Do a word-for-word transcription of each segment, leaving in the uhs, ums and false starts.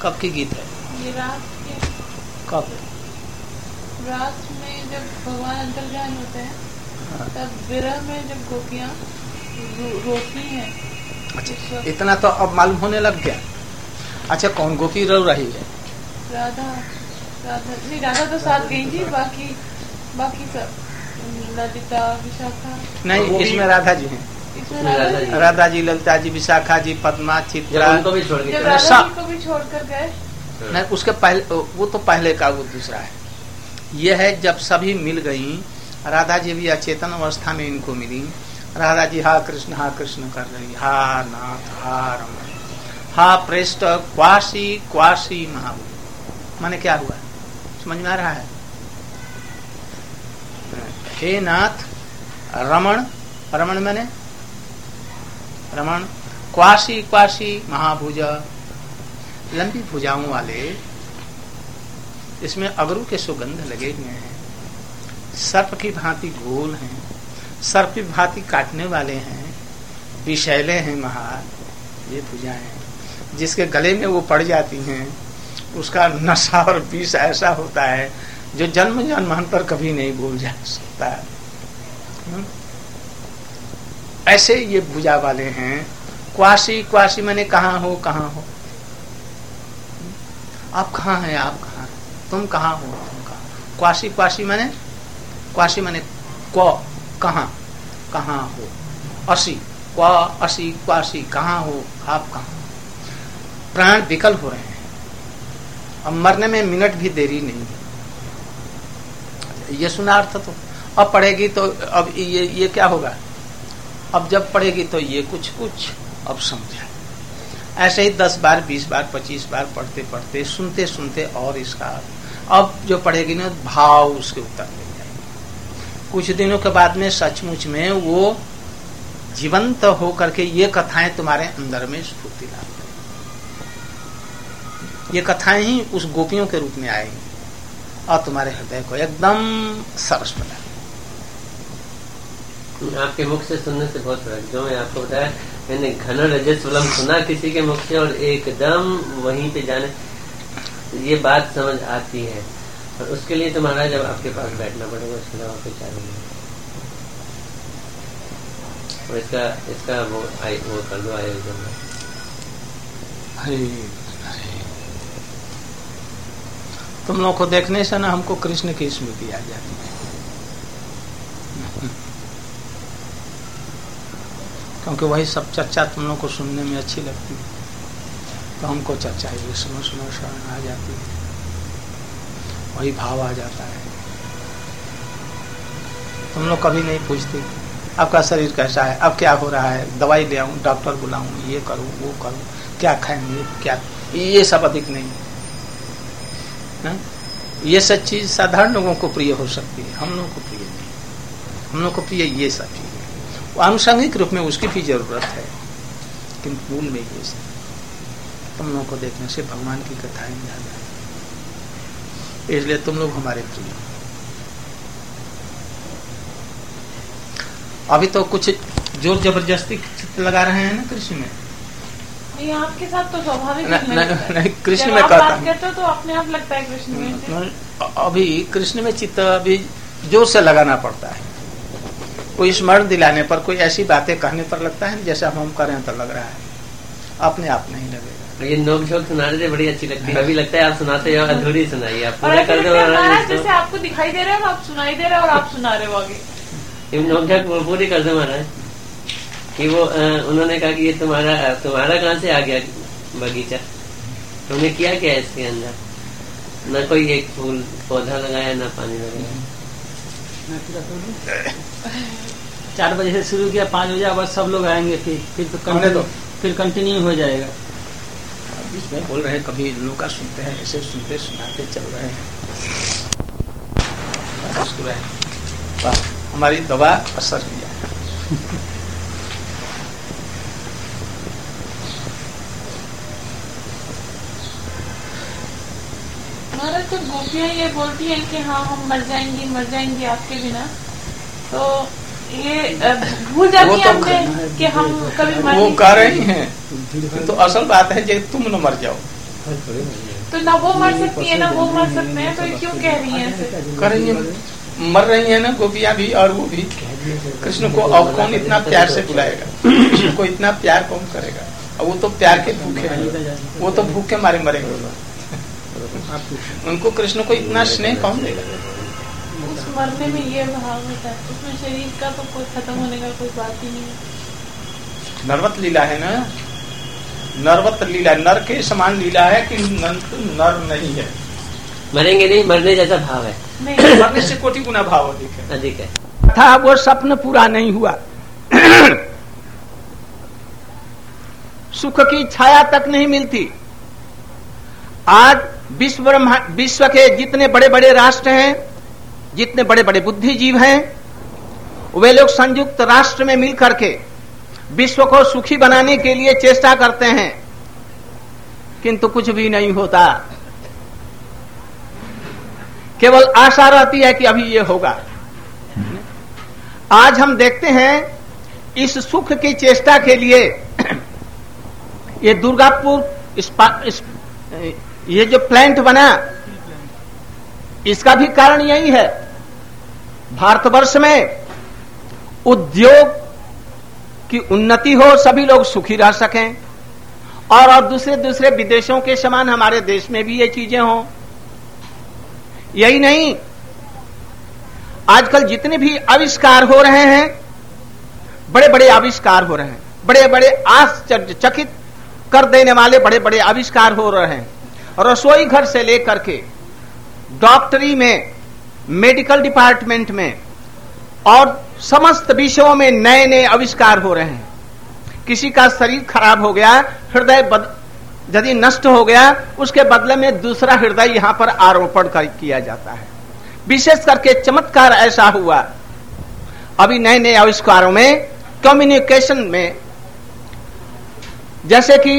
कब की गीत है? ये रात के। कब? रात में जब भगवान अंतर्ध्यान होते हैं, हाँ। तब विरह में जब गोपियाँ रो, रोती हैं। अच्छा, इतना तो अब मालूम होने लग गया। अच्छा, कौन गोपी रो रही है? राधा। राधा नहीं, राधा तो साथ गई थी, बाकी बाकी सब ललिता, विशाखा। नहीं, इसमें राधा जी हैं। इसमें राधा जी, राधा जी, ललिता जी, विशाखा जी, पद्मा, चित्रा, उनको भी छोड़ के राधा जी को भी छोड़कर गए। नहीं, उसके पहले, वो तो पहले का, वो दूसरा है। ये है जब सभी मिल गई, राधा जी भी अचेतन अवस्था में इनको मिली। राधा जी हा कृष्ण हा कृष्ण कर रही, हा नाथ हा रमण हा प्रेष्ठ क्वासी क्वासी महाबू। माने क्या हुआ, समझ में आ रहा है? हे नाथ रमण, रमण मैंने रमण, क्वासी क्वासी महाभुज, लंबी भुजाओं वाले, इसमें अगरू के सुगंध लगे हुए हैं, सर्प की भांति गोल हैं, सर्प की भांति काटने वाले हैं, विषैले हैं महान, ये भुजाएं, जिसके गले में वो पड़ जाती हैं उसका नशा और विष ऐसा होता है जो जन्म जन्मांतर कभी नहीं भूल जा सकता है। ऐसे ये भुजा वाले हैं। क्वासी क्वासी मैंने कहाँ हो कहाँ हो, आप कहाँ हैं, आप कहाँ, तुम कहाँ हो, तुम कहाँ। क्वासी क्वासी मैंने, क्वासी मैंने क्व, कहाँ, कहाँ हो। असी, क्वा असी क्वासी, कहाँ हो, आप कहाँ। प्राण विकल हो रहे हैं, अब मरने में मिनट भी देरी नहीं है। ये सुना अर्थ तो। अब पढ़ेगी तो अब ये ये क्या होगा, अब जब पढ़ेगी तो ये कुछ कुछ अब समझा। ऐसे ही दस बार बीस बार पच्चीस बार पढ़ते पढ़ते सुनते सुनते और इसका अब जो पढ़ेगी ना भाव उसके उत्तर मिल जाएंगे। कुछ दिनों के बाद में सचमुच में वो जीवंत हो करके ये कथाएं तुम्हारे अंदर में स्फूर्ति लाती, ये कथाएं ही उस गोपियों के रूप में आएंगी और तुम्हारे हृदय को एकदम सरस बना। आपके मुख से सुनने से बहुत फर्क, जो मैं आपको बताया, मैंने घन रजस्वलम सुना किसी के मुख से और एकदम वहीं पे जाने, ये बात समझ आती है। और उसके लिए तुम्हारा जब आपके पास बैठना पड़ेगा, उसके अलावा कोई चाहिए नहीं। और इसका इसका वो आई वो कर दो आयोजन। तुम लोग को देखने से ना हमको कृष्ण की स्मृति आ जाती है। क्योंकि वही सब चर्चा तुम लोग को सुनने में अच्छी लगती है, तो हमको चर्चा ये सुनो सुनो शरण आ जाती है, वही भाव आ जाता है। तुम लोग कभी नहीं पूछते आपका शरीर कैसा है, अब क्या हो रहा है, दवाई ले आऊं, डॉक्टर बुलाऊं, ये करूं वो करूं, क्या खाएंगे क्या, ये सब अधिक नहीं है। ये सब चीज साधारण लोगों को प्रिय हो सकती है, हम लोगों को प्रिय नहीं। हम लोग को प्रिय ये सब चीज है, आनुषंगिक रूप में उसकी भी जरूरत है, किंतु मूल में ये सब तुम लोगों को देखने से भगवान की कथाएं याद आए, इसलिए तुम लोग हमारे प्रिय। अभी तो कुछ जोर जबरदस्ती लगा रहे हैं ना कृष्ण में, नहीं आपके साथ तो स्वाभाविक नहीं, कृष्ण में कहता हूँ करते तो अपने आप लगता है कृष्ण में। अभी कृष्ण में चित्त अभी जोर से लगाना पड़ता है, कोई स्मरण दिलाने पर, कोई ऐसी बातें कहने पर लगता है जैसे हम हम करें तो लग रहा है, अपने आप नहीं लगेगा। ये नोक झोंक सुना रहे थे, बड़ी अच्छी लगती है। अभी लगता है आप सुनाते हो, अधूरी सुनाइए, आप पूरा कर दो। जैसे आपको दिखाई दे रहा है, आप सुनाई दे रहे हो और आप सुना रहे हो आगे, नोक झोंक पूरी कर दो महाराज। कि वो आ, उन्होंने कहा कि ये तुम्हारा तुम्हारा कहाँ से आ गया बगीचा, तुमने किया क्या इसके अंदर, न कोई एक फूल पौधा लगाया न पानी लगाया। चार बजे से शुरू किया, पाँच बजे अब सब लोग आएंगे, फिर फिर तो कंटिन्यू फिर कंटिन्यू हो जाएगा। इसमें बोल रहे हैं, कभी लोग का सुनते हैं, ऐसे सुनते सुनाते चल रहे हैं। हमारी दवा असर किया। महाराज तो गोपियाँ ये बोलती हैं कि हाँ हम मर जाएंगी मर जाएंगी आपके बिना, तो ये भूल जाती है हमने कि हम कभी मर वो कह रही हैं, तो असल बात है कि तुम न मर जाओ, तो ना वो मर सकती है ना वो मर सकते हैं, तो क्यों कह रही है ऐसे? कर रही है, मर रही है ना गोपियां भी और वो भी। कृष्ण को अब कौन इतना प्यार से बुलाएगा, कृष्ण को इतना प्यार कौन करेगा? और वो तो प्यार के भूखे हैं, वो तो भूखे मारे मरेंगे। उनको कृष्ण को इतना स्नेह कौन देगा? उस मरने में ये भाव होता है, उसमें शरीर का तो कोई खत्म होने का कोई बात ही नहीं है। नरवत लीला है ना, नरवत लीला, नर के समान लीला है कि नर नहीं है। मरेंगे नहीं, मरने जैसा भाव है, नहीं मरने से कोटि गुना भाव अधिक है। अधिक है। था वो स्वप्न पूरा नहीं हुआ, सुख की छाया तक नहीं मिलती। आज विश्व ब्रह्मांड, विश्व के जितने बड़े बड़े राष्ट्र हैं, जितने बड़े बड़े बुद्धिजीव हैं, वे लोग संयुक्त राष्ट्र में मिल करके विश्व को सुखी बनाने के लिए चेष्टा करते हैं, किंतु कुछ भी नहीं होता। केवल आशा रहती है कि अभी ये होगा। आज हम देखते हैं इस सुख की चेष्टा के लिए ये दुर्गापुर इस, इस, ये जो प्लांट बना, इसका भी कारण यही है। भारतवर्ष में उद्योग की उन्नति हो, सभी लोग सुखी रह सकें, और और दूसरे दूसरे विदेशों के समान हमारे देश में भी ये चीजें हों। यही नहीं, आजकल जितने भी आविष्कार हो रहे हैं, बड़े बड़े आविष्कार हो रहे हैं, बड़े बड़े आश्चर्यचकित कर देने वाले बड़े बड़े आविष्कार हो रहे हैं। रसोई घर से लेकर के डॉक्टरी में, मेडिकल डिपार्टमेंट में और समस्त विषयों में नए नए आविष्कार हो रहे हैं। किसी का शरीर खराब हो गया, हृदय यदि नष्ट हो गया, उसके बदले में दूसरा हृदय यहां पर आरोपण कर किया जाता है। विशेष करके चमत्कार ऐसा हुआ अभी नए नए आविष्कारों में, कम्युनिकेशन में, जैसे कि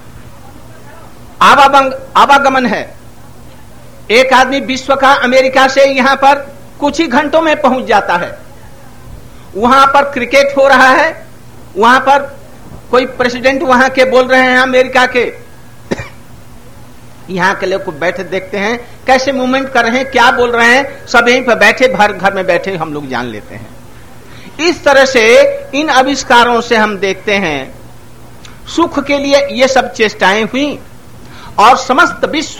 आवागमन है। एक आदमी विश्व का अमेरिका से यहां पर कुछ ही घंटों में पहुंच जाता है। वहां पर क्रिकेट हो रहा है, वहां पर कोई प्रेसिडेंट वहां के बोल रहे हैं अमेरिका के, यहां के लोग को बैठे देखते हैं कैसे मूवमेंट कर रहे हैं, क्या बोल रहे हैं, सब यहीं पर बैठे, घर घर में बैठे हम लोग जान लेते हैं। इस तरह से इन आविष्कारों से हम देखते हैं सुख के लिए ये सब चेष्टाएं हुई और समस्त विश्व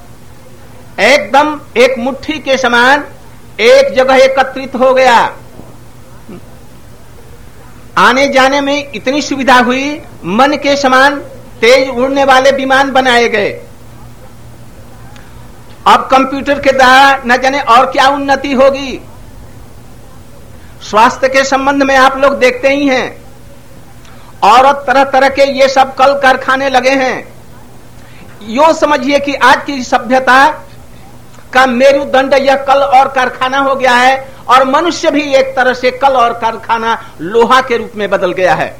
एकदम एक मुट्ठी के समान एक जगह एकत्रित हो गया। आने जाने में इतनी सुविधा हुई, मन के समान तेज उड़ने वाले विमान बनाए गए। अब कंप्यूटर के द्वारा न जाने और क्या उन्नति होगी। स्वास्थ्य के संबंध में आप लोग देखते ही हैं, और तरह तरह के ये सब कल कारखाने लगे हैं। यो समझिए कि आज की सभ्यता का मेरुदंड यह कल और कारखाना हो गया है, और मनुष्य भी एक तरह से कल और कारखाना लोहा के रूप में बदल गया है।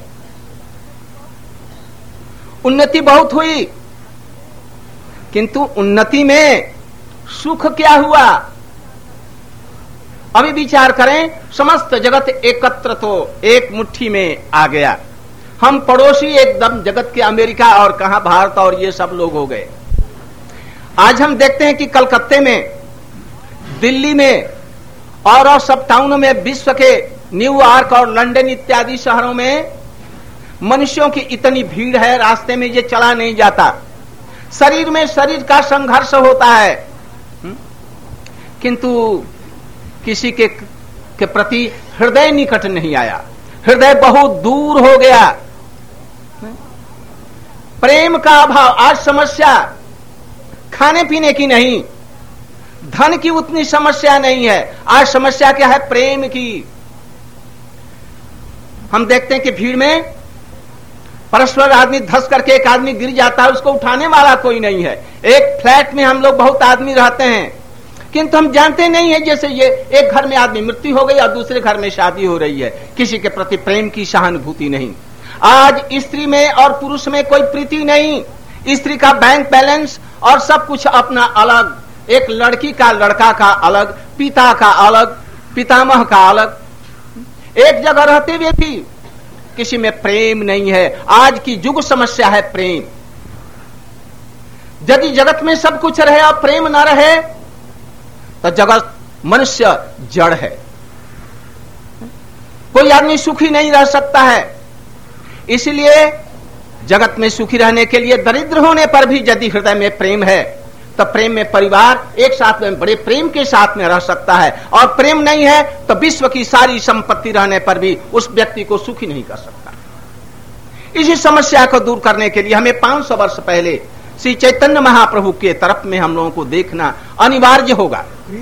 उन्नति बहुत हुई, किंतु उन्नति में सुख क्या हुआ? अभी विचार करें, समस्त जगत एकत्र तो एक मुट्ठी में आ गया। हम पड़ोसी एकदम जगत के अमेरिका और कहां भारत और ये सब लोग हो गए। आज हम देखते हैं कि कलकत्ते में, दिल्ली में और, और सब टाउनों में, विश्व के न्यूयॉर्क और लंदन इत्यादि शहरों में मनुष्यों की इतनी भीड़ है, रास्ते में ये चला नहीं जाता। शरीर में शरीर का संघर्ष होता है, किंतु किसी के, के प्रति हृदय निकट नहीं आया, हृदय बहुत दूर हो गया। प्रेम का अभाव। आज समस्या खाने पीने की नहीं, धन की उतनी समस्या नहीं है, आज समस्या क्या है? प्रेम की। हम देखते हैं कि भीड़ में परस्पर आदमी धस करके एक आदमी गिर जाता है, उसको उठाने वाला कोई नहीं है। एक फ्लैट में हम लोग बहुत आदमी रहते हैं, किंतु हम जानते नहीं है, जैसे ये एक घर में आदमी मृत्यु हो गई और दूसरे घर में शादी हो रही है, किसी के प्रति प्रेम की सहानुभूति नहीं। आज स्त्री में और पुरुष में कोई प्रीति नहीं। स्त्री का बैंक बैलेंस और सब कुछ अपना अलग, एक लड़की का लड़का का अलग, पिता का अलग, पितामह का अलग, एक जगह रहते हुए भी किसी में प्रेम नहीं है। आज की युग समस्या है प्रेम। यदि जगत में सब कुछ रहे और प्रेम न रहे तो जगत मनुष्य जड़ है। कोई आदमी सुखी नहीं रह सकता है। इसलिए जगत में सुखी रहने के लिए दरिद्र होने पर भी यदि हृदय में प्रेम है तो प्रेम में परिवार एक साथ में बड़े प्रेम के साथ में रह सकता है, और प्रेम नहीं है तो विश्व की सारी संपत्ति रहने पर भी उस व्यक्ति को सुखी नहीं कर सकता। इसी समस्या को दूर करने के लिए हमें पांच सौ वर्ष पहले श्री चैतन्य महाप्रभु के तरफ में हम लोगों को देखना अनिवार्य होगा।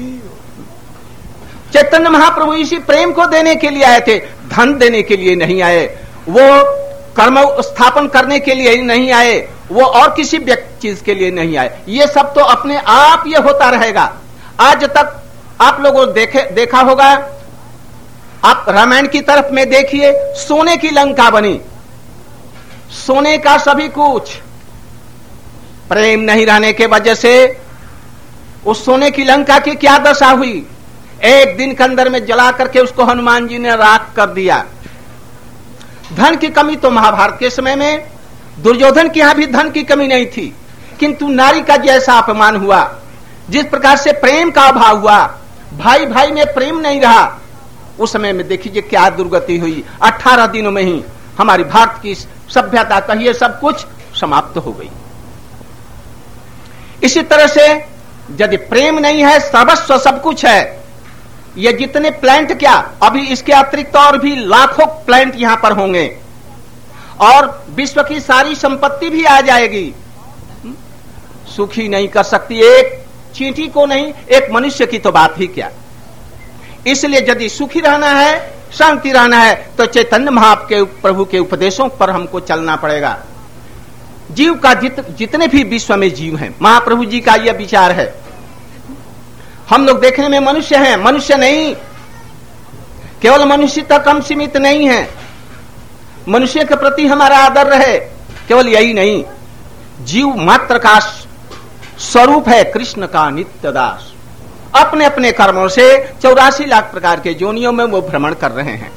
चैतन्य महाप्रभु इसी प्रेम को देने के लिए आए थे, धन देने के लिए नहीं आए, वो कर्म स्थापन करने के लिए नहीं आए, वो और किसी चीज के लिए नहीं आए। ये सब तो अपने आप ये होता रहेगा। आज तक आप लोगों देखे देखा होगा, आप रामायण की तरफ में देखिए, सोने की लंका बनी, सोने का सभी कुछ, प्रेम नहीं रहने के वजह से उस सोने की लंका की क्या दशा हुई। एक दिन के अंदर में जला करके उसको हनुमान जी ने राख कर दिया। धन की कमी तो महाभारत के समय में दुर्योधन के यहां भी धन की कमी नहीं थी, किंतु नारी का जैसा अपमान हुआ, जिस प्रकार से प्रेम का अभाव हुआ, भाई भाई में प्रेम नहीं रहा, उस समय में देखिए क्या दुर्गति हुई। अठारह दिनों में ही हमारी भारत की सभ्यता कहिए सब कुछ समाप्त हो गई। इसी तरह से यदि प्रेम नहीं है, सर्वस्व सब कुछ है, ये जितने प्लांट क्या, अभी इसके अतिरिक्त और भी लाखों प्लांट यहां पर होंगे और विश्व की सारी संपत्ति भी आ जाएगी, सुखी नहीं कर सकती एक चींटी को नहीं, एक मनुष्य की तो बात ही क्या। इसलिए यदि सुखी रहना है, शांति रहना है, तो चैतन्य महाप्रभु के उपदेशों पर हमको चलना पड़ेगा। जीव का जित, जितने भी विश्व में जीव हैं, महाप्रभु जी का यह विचार है। हम लोग देखने में मनुष्य हैं, मनुष्य नहीं, केवल मनुष्य तक हम सीमित नहीं है, मनुष्य के प्रति हमारा आदर रहे, केवल यही नहीं, जीव मात्र का स्वरूप है कृष्ण का नित्य दास। अपने अपने कर्मों से चौरासी लाख प्रकार के जोनियों में वो भ्रमण कर रहे हैं,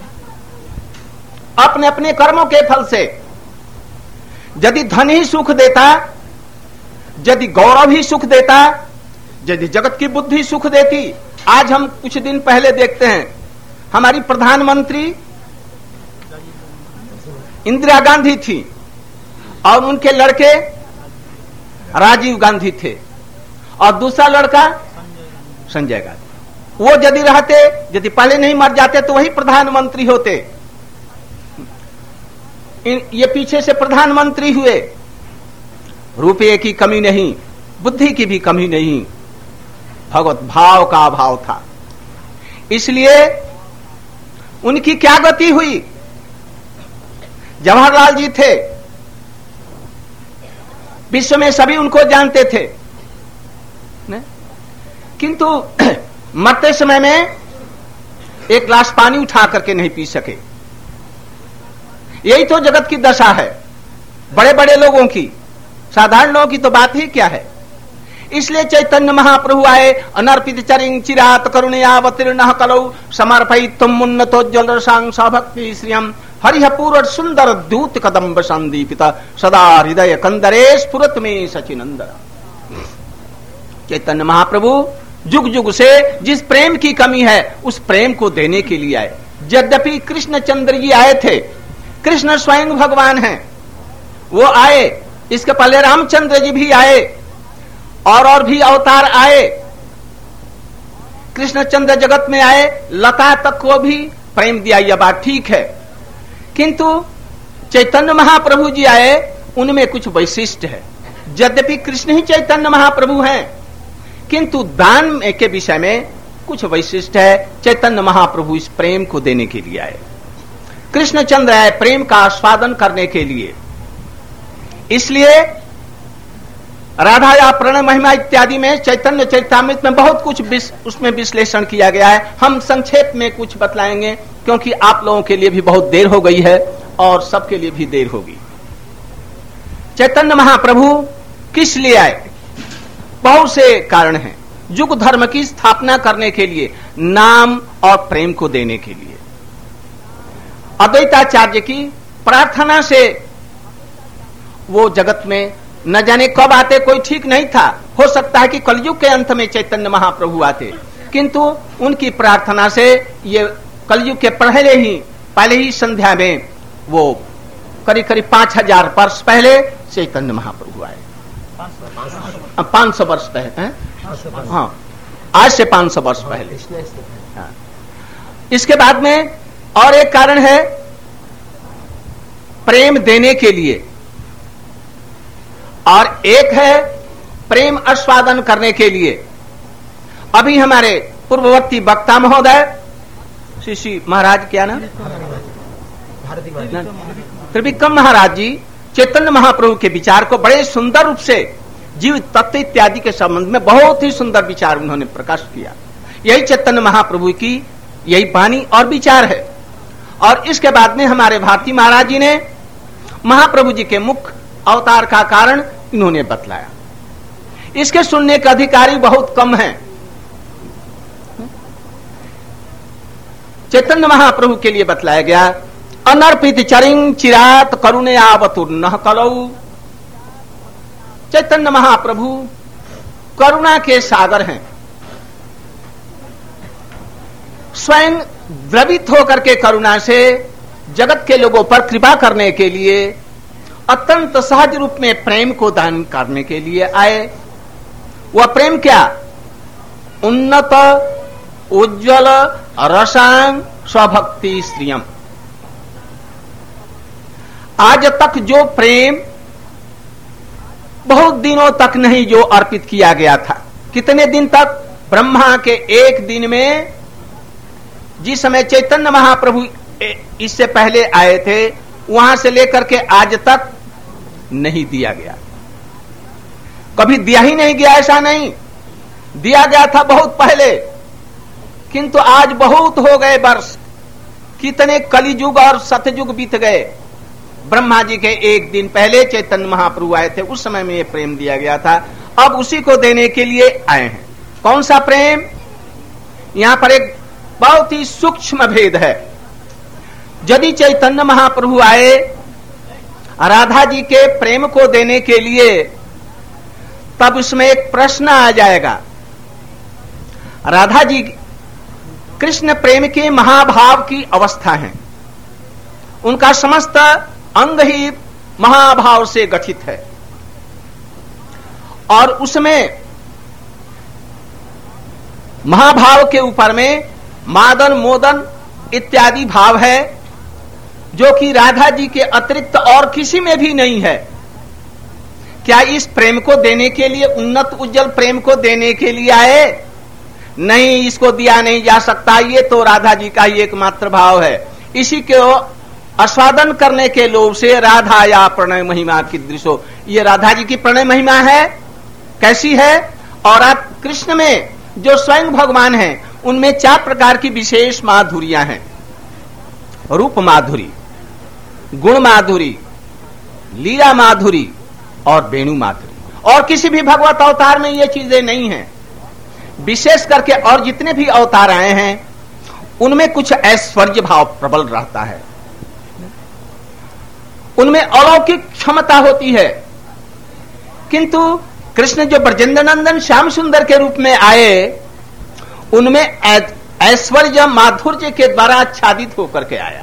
अपने अपने कर्मों के फल से। यदि धन ही सुख देता, यदि गौरव ही सुख देता, यदि जगत की बुद्धि सुख देती। आज हम कुछ दिन पहले देखते हैं, हमारी प्रधानमंत्री इंदिरा गांधी थी और उनके लड़के राजीव गांधी थे और दूसरा लड़का संजय गांधी। वो यदि रहते, यदि पहले नहीं मर जाते तो वही प्रधानमंत्री होते। ये पीछे से प्रधानमंत्री हुए, रुपये की कमी नहीं, बुद्धि की भी कमी नहीं, भगवत भाव का अभाव था। इसलिए उनकी क्या गति हुई। जवाहरलाल जी थे, विश्व में सभी उनको जानते थे, किंतु मरते समय में एक गिलास पानी उठा करके नहीं पी सके। यही तो जगत की दशा है, बड़े बड़े लोगों की, साधारण लोगों की तो बात ही क्या है। इसलिए चैतन्य महाप्रभु आए, अनर्पित चरिं चिरात करुणयावतीर्ण कलौ समर्पयितुम मुन्नतोज्ज्वल भक्ति श्रियम हरिह पूर्व सुंदर दूत कदम्ब संदीपित सदा हृदय कंदरे स्फुरत में सचिनंदर। चैतन्य महाप्रभु जुग जुग से जिस प्रेम की कमी है उस प्रेम को देने के लिए आए। यद्यपि कृष्ण चंद्र जी आए थे, कृष्ण स्वयं भगवान हैं, वो आए, इसके पहले रामचंद्र जी भी आए और और भी अवतार आए। कृष्णचंद्र जगत में आए, लता तक को भी प्रेम दिया, यह बात ठीक है, किंतु चैतन्य महाप्रभु जी आए, उनमें कुछ वैशिष्ट है। यद्यपि कृष्ण ही चैतन्य महाप्रभु हैं, किंतु दान के विषय में कुछ वैशिष्ट है। चैतन्य महाप्रभु इस प्रेम को देने के लिए आए, कृष्णचंद्र आए प्रेम का आस्वादन करने के लिए। इसलिए राधा या प्रणय महिमा इत्यादि में चैतन्य चरितामृत में बहुत कुछ विस, उसमें विश्लेषण किया गया है। हम संक्षेप में कुछ बतलाएंगे, क्योंकि आप लोगों के लिए भी बहुत देर हो गई है और सबके लिए भी देर होगी। चैतन्य महाप्रभु किस लिए आए? बहुत से कारण हैं। युग धर्म की स्थापना करने के लिए, नाम और प्रेम को देने के लिए, अद्वैताचार्य की प्रार्थना से वो जगत में न जाने कब आते, कोई ठीक नहीं था। हो सकता है कि कलयुग के अंत में चैतन्य महाप्रभु आते, किंतु उनकी प्रार्थना से ये कलयुग के पहले ही पहले ही संध्या में वो करीब करीब पांच हजार वर्ष पहले चैतन्य महाप्रभु आए। पांच सौ वर्ष पहले, हाँ, आज से पांच सौ वर्ष पहले। हाँ। इसके बाद में और एक कारण है प्रेम देने के लिए, और एक है प्रेम आस्वादन करने के लिए। अभी हमारे पूर्ववर्ती वक्ता महोदय श्री श्री महाराज, क्या नाम, त्रिविक्रम महाराज जी चैतन्य महाप्रभु के विचार को बड़े सुंदर रूप से जीव तत्व इत्यादि के संबंध में बहुत ही सुंदर विचार उन्होंने प्रकाश किया। यही चैतन्य महाप्रभु की यही वाणी और विचार है। और इसके बाद में हमारे भारती महाराज जी ने महाप्रभु जी के मुख अवतार का कारण इन्होंने बतलाया। इसके सुनने के अधिकारी बहुत कम हैं। चैतन्य महाप्रभु के लिए बतलाया गया, अनर्पित चरिंग चिरात करुणे आवतुर्न कलऊ। चैतन्य महाप्रभु करुणा के सागर हैं। स्वयं द्रवित होकर के करुणा से जगत के लोगों पर कृपा करने के लिए अत्यंत सहज रूप में प्रेम को दान करने के लिए आए। वह प्रेम क्या? उन्नत उज्ज्वल रसांग स्वभक्ति श्रियम। आज तक जो प्रेम बहुत दिनों तक नहीं जो अर्पित किया गया था, कितने दिन तक? ब्रह्मा के एक दिन में, जिस समय चैतन्य महाप्रभु इससे पहले आए थे, वहां से लेकर के आज तक नहीं दिया गया। कभी दिया ही नहीं गया ऐसा नहीं, दिया गया था बहुत पहले, किंतु आज बहुत हो गए वर्ष, कितने कलियुग और सतयुग बीत गए। ब्रह्मा जी के एक दिन पहले चैतन्य महाप्रभु आए थे, उस समय में ये प्रेम दिया गया था। अब उसी को देने के लिए आए हैं। कौन सा प्रेम? यहां पर एक बहुत ही सूक्ष्म भेद है। यदि चैतन्य महाप्रभु आए राधा जी के प्रेम को देने के लिए, तब उसमें एक प्रश्न आ जाएगा। राधा जी कृष्ण प्रेम के महाभाव की अवस्था है, उनका समस्त अंग ही महाभाव से गठित है, और उसमें महाभाव के ऊपर में मादन मोदन इत्यादि भाव है, जो कि राधा जी के अतिरिक्त और किसी में भी नहीं है। क्या इस प्रेम को देने के लिए, उन्नत उज्जवल प्रेम को देने के लिए आए? नहीं, इसको दिया नहीं जा सकता। ये तो राधा जी का ही एकमात्र भाव है। इसी को आस्वादन करने के लोभ से राधा या प्रणय महिमा की दृश्यो, ये राधा जी की प्रणय महिमा है। कैसी है? और आप कृष्ण में जो स्वयं भगवान हैं, उनमें चार प्रकार की विशेष माधुरियां हैं। रूप माधुरी, गुण माधुरी, लीला माधुरी और वेणु माधुरी। और किसी भी भगवत अवतार में ये चीजें नहीं हैं। विशेष करके और जितने भी अवतार आए हैं, उनमें कुछ ऐश्वर्य भाव प्रबल रहता है, उनमें अलौकिक क्षमता होती है। किंतु कृष्ण जो ब्रजेंद्र नंदन श्याम सुंदर के रूप में आए, उनमें ऐश्वर्य माधुर्य के द्वारा आच्छादित होकर के आया।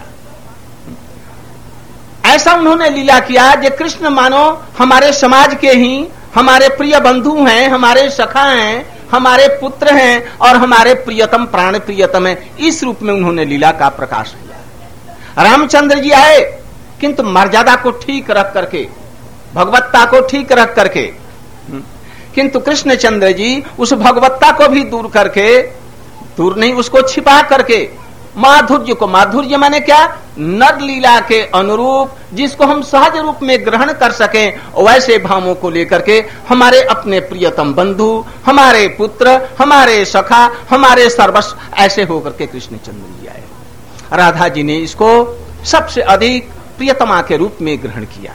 ऐसा उन्होंने लीला किया जो कृष्ण मानो हमारे समाज के ही हमारे प्रिय बंधु हैं, हमारे सखा हैं, हमारे पुत्र हैं और हमारे प्रियतम प्राण प्रियतम हैं। इस रूप में उन्होंने लीला का प्रकाश किया। रामचंद्र जी आए, किंतु मर्यादा को ठीक रख करके, भगवत्ता को ठीक रख करके, किंतु कृष्णचंद्र जी उस भगवत्ता को भी दूर करके, दूर नहीं उसको छिपा करके, माधुर्य को, माधुर्य माने क्या? नर लीला के अनुरूप, जिसको हम सहज रूप में ग्रहण कर सकें, वैसे भावों को लेकर के हमारे अपने प्रियतम बंधु, हमारे पुत्र, हमारे सखा, हमारे सर्वस्व, ऐसे होकर के कृष्णचंद्र जी आए। राधा जी ने इसको सबसे अधिक प्रियतमा के रूप में ग्रहण किया।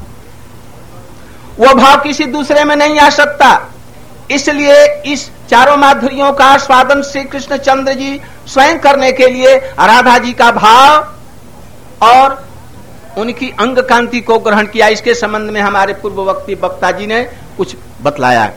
वह भाव किसी दूसरे में नहीं आ सकता। इसलिए इस चारों माधुर्यों का आस्वादन श्री कृष्णचंद्र जी स्वयं करने के लिए राधा जी का भाव और उनकी अंग कांति को ग्रहण किया। इसके संबंध में हमारे पूर्ववर्ती वक्ता जी ने कुछ बतलाया।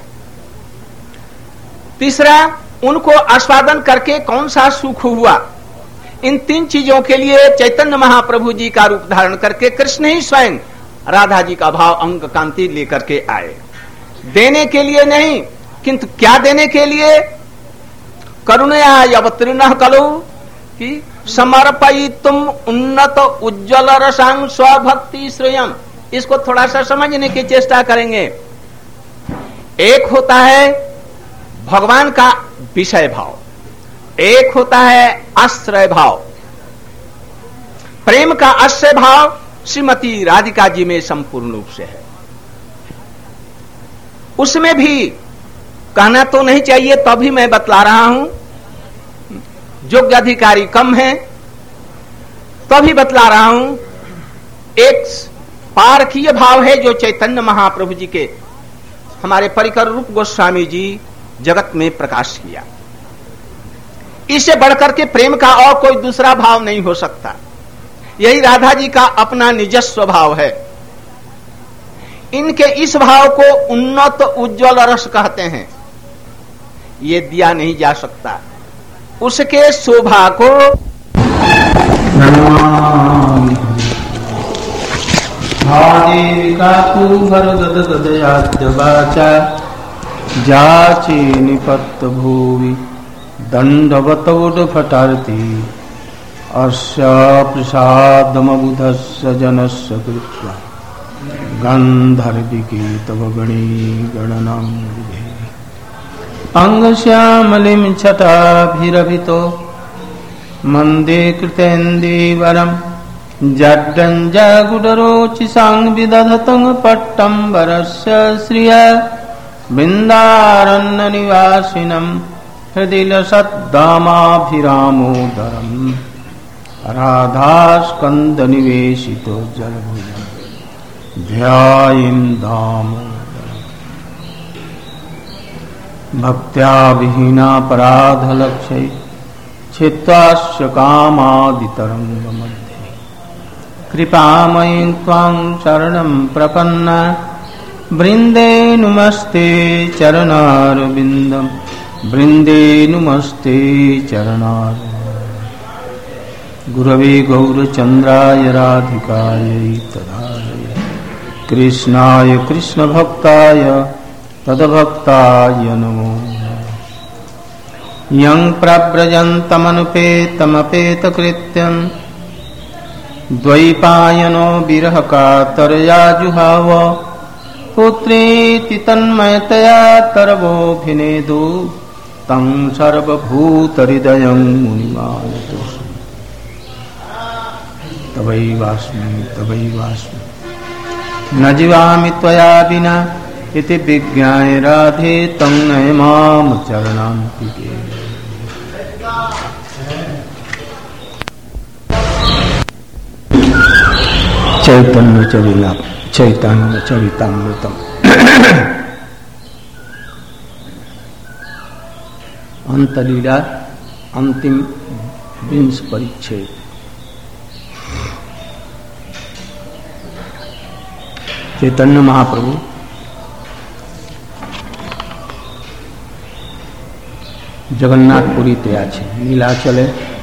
तीसरा, उनको आस्वादन करके कौन सा सुख हुआ, इन तीन चीजों के लिए चैतन्य महाप्रभु जी का रूप धारण करके कृष्ण ही स्वयं राधा जी का भाव अंग कांति लेकर के आए। देने के लिए नहीं, किंतु क्या देने के लिए, करुणया अवतीर्ण कलो कि समर्पयी तुम उन्नत उज्ज्वल रसांग स्वभक्ति श्रेयम। इसको थोड़ा सा समझने की चेष्टा करेंगे। एक होता है भगवान का विषय भाव, एक होता है आश्रय भाव। प्रेम का आश्रय भाव श्रीमती राधिका जी में संपूर्ण रूप से है। उसमें भी कहना तो नहीं चाहिए, तो भी मैं बतला रहा हूं, योग्य अधिकारी कम है तो भी बतला रहा हूं। एक पारखीय भाव है जो चैतन्य महाप्रभु जी के हमारे परिकर रूप गोस्वामी जी जगत में प्रकाश किया। इससे बढ़कर के प्रेम का और कोई दूसरा भाव नहीं हो सकता। यही राधा जी का अपना निजस्व भाव है। इनके इस भाव को उन्नत उज्ज्वल रस कहते हैं। ये दिया नहीं जा सकता। उसके शोभा को जाचे निपत्त भूवि दंडवतोडफटारति अस्य प्रसादमबुधस्य जनस्य कृत्वा गंधर्विके तव गणी गणनां विधे अंगश्यामलिं छटाभिरभितो मंदे कृतेन्दीवरं जड्डञ्जागुडरोचिसां विदधतं पट्टम्बरस्य श्रिया वृन्दारण्यनिवासिनं हृदिलसद्दामाभिरामोदरं राधास्कन्दनिवेशितो जलभुजं ध्यायन् दामोदरम् भक्त्या विहीनापराधलक्ष्यै छित्त्वास्य कामादितरङ्गमध्ये कृपामयीं त्वां शरणं प्रपन्ना वृंदे नुमस्ते चरणारविंदम वृंदे नुमस्ते चरणारविंदम गुरवे गौरचंद्राय राधिकायै तदालये कृष्णाय कृष्णभक्ताय तद्भक्ताय नमो यं प्रव्रजन्तमनुपेतमपेतकृत्यं द्वैपायनो विरहकातरया जुहाव पुत्रेति तन्मयतया तरवोऽभिनेदु तं सर्वभूतहृदयं मुनिमानतोऽस्मि तवैवास्मि तवैवास्मि न जीवामि त्वया विना इति विज्ञाय राधे तं नय मां चरणान्तिके। चैतन्य चरिला चैतन्य चरितामृतम अंतलीला अंतिम विंश परिच्छेद। चैतन्य महाप्रभु जगन्नाथपुरी ते आछे नीलाचले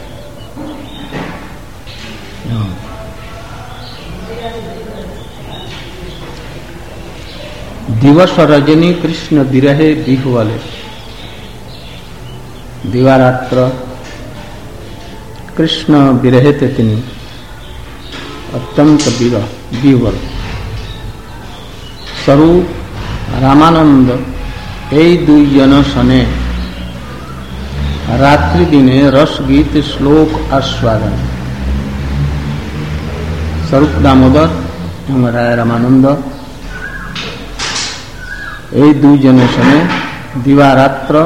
दिवस रजनी कृष्ण विरहे बिहुवले दिवारात्र कृष्ण विरहे ते तिनी अत्यंत विरह बिहुवल स्वरूप रामानंद এই দুইজন সনে रात्रि दिने रस गीत श्लोक आस्वादन स्वरूप दामोदर এবং রায় রামানন্দ এই দুইজনের সঙ্গে দিবারাত্র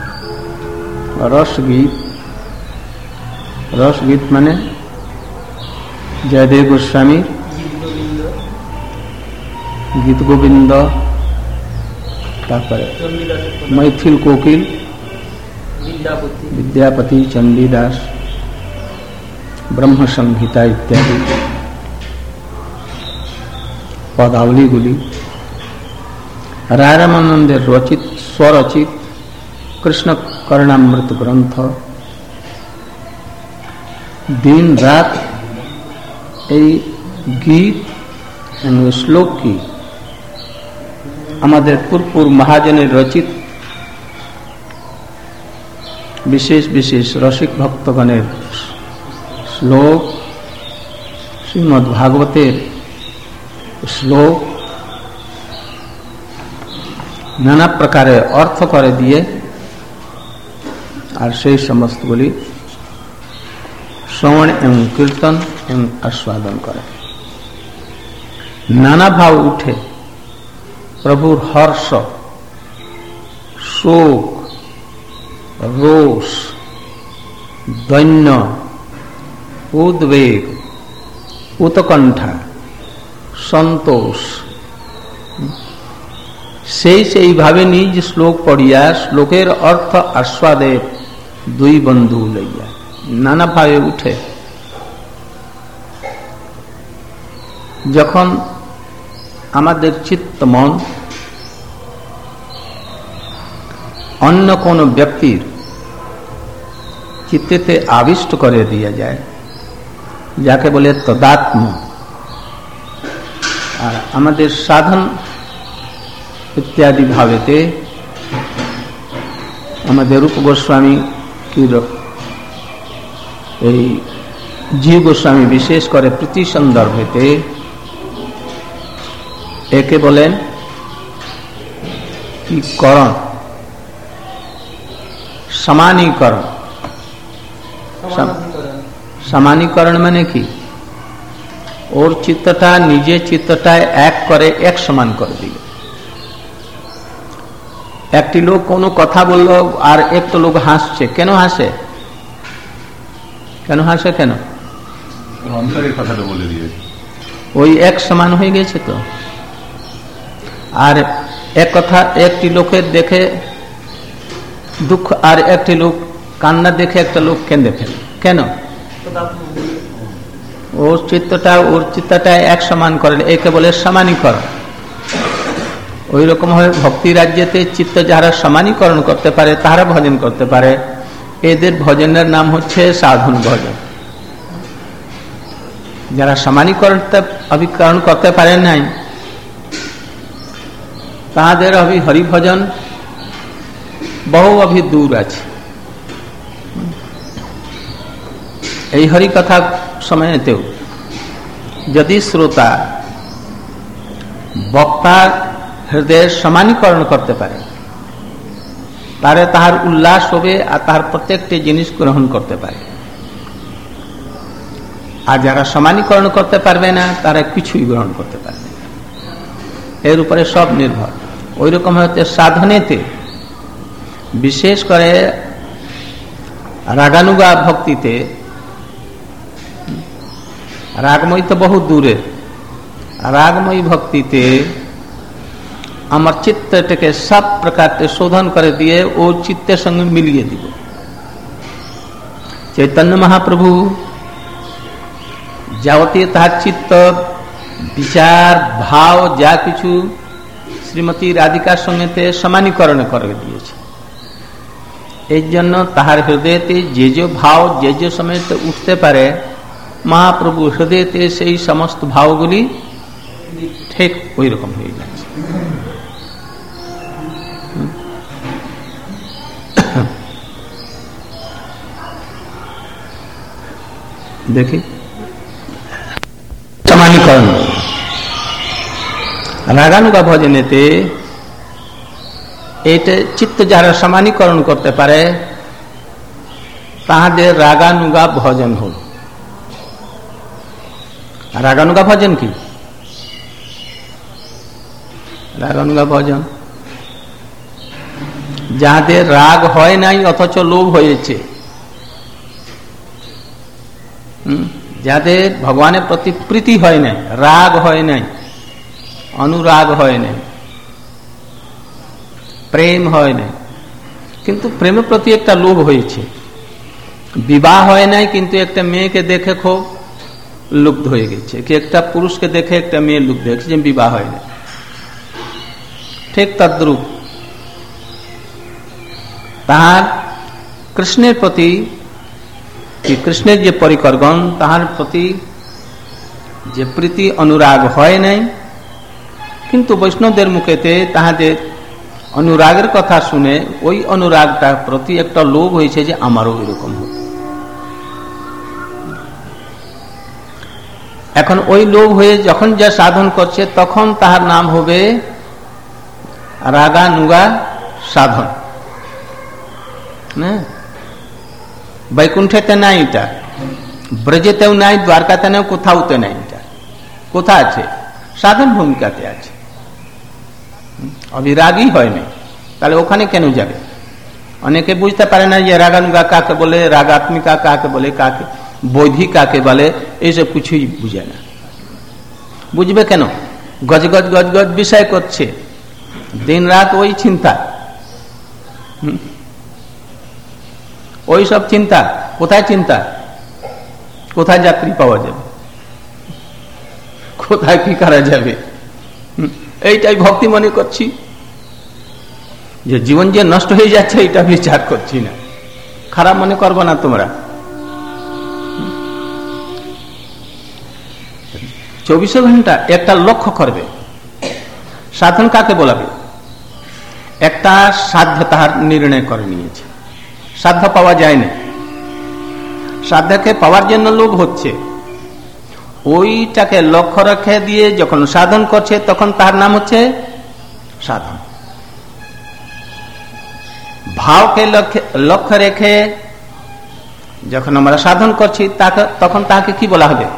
রস গীত রস গীত মানে জয়দেব গোস্বামী গীত গোবিন্দ তারপরে मैथिल कोकिल विद्यापति चंडीदास ब्रह्म संहिता इत्यादि পদাবলীগুলি রায়রামানন্দের রচিত স্বরচিত কৃষ্ণ করণামৃত গ্রন্থ দিন রাত এই গীত এবং শ্লোক কি আমাদের পূর্বপুর মহাজনের রচিত বিশেষ বিশেষ রসিক ভক্তগণের শ্লোক শ্রীমদ্ ভাগবতের শ্লোক নানা প্রকারে অর্থ করে দিয়ে আর সেই সমস্তগুলি শ্রবণ এবং কীর্তন এবং আস্বাদন করে নানা ভাব উঠে প্রভুর হর্ষ শোক রোষ দৈন্য উদ্বেগ উৎকণ্ঠা সন্তোষ সেই সেইভাবে নিজ শ্লোক পড়িয়া শ্লোকের অর্থ আস্বাদে দুই বন্ধু লইয়া নানা ভাবে উঠে যখন আমাদের চিত্ত মন অন্য কোন ব্যক্তির চিত্তেতে আবিষ্ট করে দিয়া যায় যাকে বলে তদাত্ম আর আমাদের সাধন ইত্যাদি ভাবেতে আমাদের রূপ গোস্বামী কি এই জীব গোস্বামী বিশেষ করে প্রীতি সন্দর্ভেতে একে বলেন কি করণ সমানীকরণ সমানীকরণ মানে কি ওর চিত্তটা নিজে চিত্তটায় এক করে এক সমান করে দিল একটি লোক কোনো কথা বললো আর একটা লোক হাসছে কেন হাসে কেন হাসে কেন অন্তরের কথাটা বলে দিয়েছে ওই এক সমান হয়ে গেছে তো আর এক কথা একটি লোকের দেখে দুঃখ আর একটি লোক কান্না দেখে একটা লোক কেঁদে ফেলে কেন ওর চিত্তটা ওর চিত্তটা এক সমান করে একে বলে সমানীকরণ ওই রকম ভাবে ভক্তি রাজ্যেতে চিত্ত যারা সমানীকরণ করতে পারে তারা ভজন করতে পারে এদের ভজনের নাম হচ্ছে সাধন ভজন যারা সমানীকরণ অভিকরণ করতে পারে নাই তাদের অভি হরি ভজন বহু অভি দূর আছে এই হরি কথা সময়তেও যদি শ্রোতা বক্তার হৃদয়ের সমানীকরণ করতে পারে তারে তাহার উল্লাস হবে আর তাহার প্রত্যেকটি জিনিস গ্রহণ করতে পারে আর যারা সমানীকরণ করতে পারবে না তারা কিছুই গ্রহণ করতে পারবে না এর উপরে সব নির্ভর ওই রকম হতে সাধনেতে বিশেষ করে রাগানুগা ভক্তিতে রাগময়ী তো বহু দূরে রাগময়ী ভক্তিতে আমার চিত্তটাকে সব প্রকার শোধন করে দিয়ে ও চিত্তের সঙ্গে মিলিয়ে দিব চৈতন্য মহাপ্রভু যাবতীয় তাহার চিত্ত বিচার ভাব যা কিছু শ্রীমতী রাধিকার সঙ্গে সমানীকরণ করে দিয়েছে এই জন্য তাহার হৃদয়তে যে যে ভাব যে যে সময়তে উঠতে পারে মহাপ্রভু হৃদয়তে সেই সমস্ত ভাবগুলি ঠিক ওই রকম হয়ে যাচ্ছে দেখি সমানীকরণ রাগানুগা ভজনেতে এটা চিত্ত যারা সমানীকরণ করতে পারে তাহাদের রাগানুগা ভজন হল রাগানুগা ভজন কি রাগানুগা ভজন যাদের রাগ হয় নাই অথচ লোভ হয়েছে যাদের ভগবানের প্রতি প্রীতি হয় নাই রাগ হয় নাই অনুরাগ হয় নাই প্রেম হয় নাই কিন্তু প্রেমের প্রতি একটা লোভ হয়েছে বিবাহ হয় নাই কিন্তু একটা মেয়েকে দেখে খুব লুব্ধ হয়ে গেছে, কি একটা পুরুষকে দেখে একটা মেয়ে লুব্ধ হয়েছে, যে বিবাহ হয় না। ঠিক তদ্রূপ তাহার কৃষ্ণের প্রতি, কৃষ্ণের যে পরিকরগণ তাহার প্রতি যে প্রীতি অনুরাগ হয় নাই, কিন্তু বৈষ্ণবদের মুখেতে তাহাদের অনুরাগের কথা শুনে ওই অনুরাগটার প্রতি একটা লোভ হয়েছে যে আমারও এরকম হতো। এখন ওই লোভ হয়ে যখন যা সাধন করছে তখন তাহার নাম হবে রাগানুগা সাধন। না বৈকুণ্ঠেতে নাই এটা, ব্রজেতেও নাই, দ্বারকাতে নাই, কোথাওতে নাই। এটা কোথা আছে? সাধন ভূমিকাতে আছে। অবিরাগী হয় নাই, তাহলে ওখানে কেন যাবে? অনেকে বুঝতে পারে না যে রাগানুগা কাকে বলে, রাগাত্মিকা কাকে বলে, কাকে বৈধি কাকে বলে, এইসব কিছুই বুঝে না। বুঝবে কেন? গজ গজ গজ গজ বিষয় করছে, দিন রাত ওই চিন্তা, ওই সব চিন্তা। কোথায় চিন্তা? কোথায় যাত্রী পাওয়া যাবে, কোথায় কি করা যাবে, এইটাই ভক্তি মনে করছি। যে জীবন যে নষ্ট হয়ে যাচ্ছে এটা বিচার করছি না, খারাপ মনে করবো না তোমরা। চব্বিশ ঘন্টা একটা লক্ষ্য করবে। সাধন কাকে বলাবে? একটা সাধ্য তাহার নির্ণয় করে নিয়েছে, সাধ্য পাওয়া যায় না, সাধ্যকে পাওয়ার জন্য লোভ হচ্ছে, ওইটাকে লক্ষ্য রেখে দিয়ে যখন সাধন করছে তখন তার নাম হচ্ছে সাধন। ভাবকে লক্ষ্য রেখে যখন আমরা সাধন করছি তাকে তখন তাকে কি বলা হবে?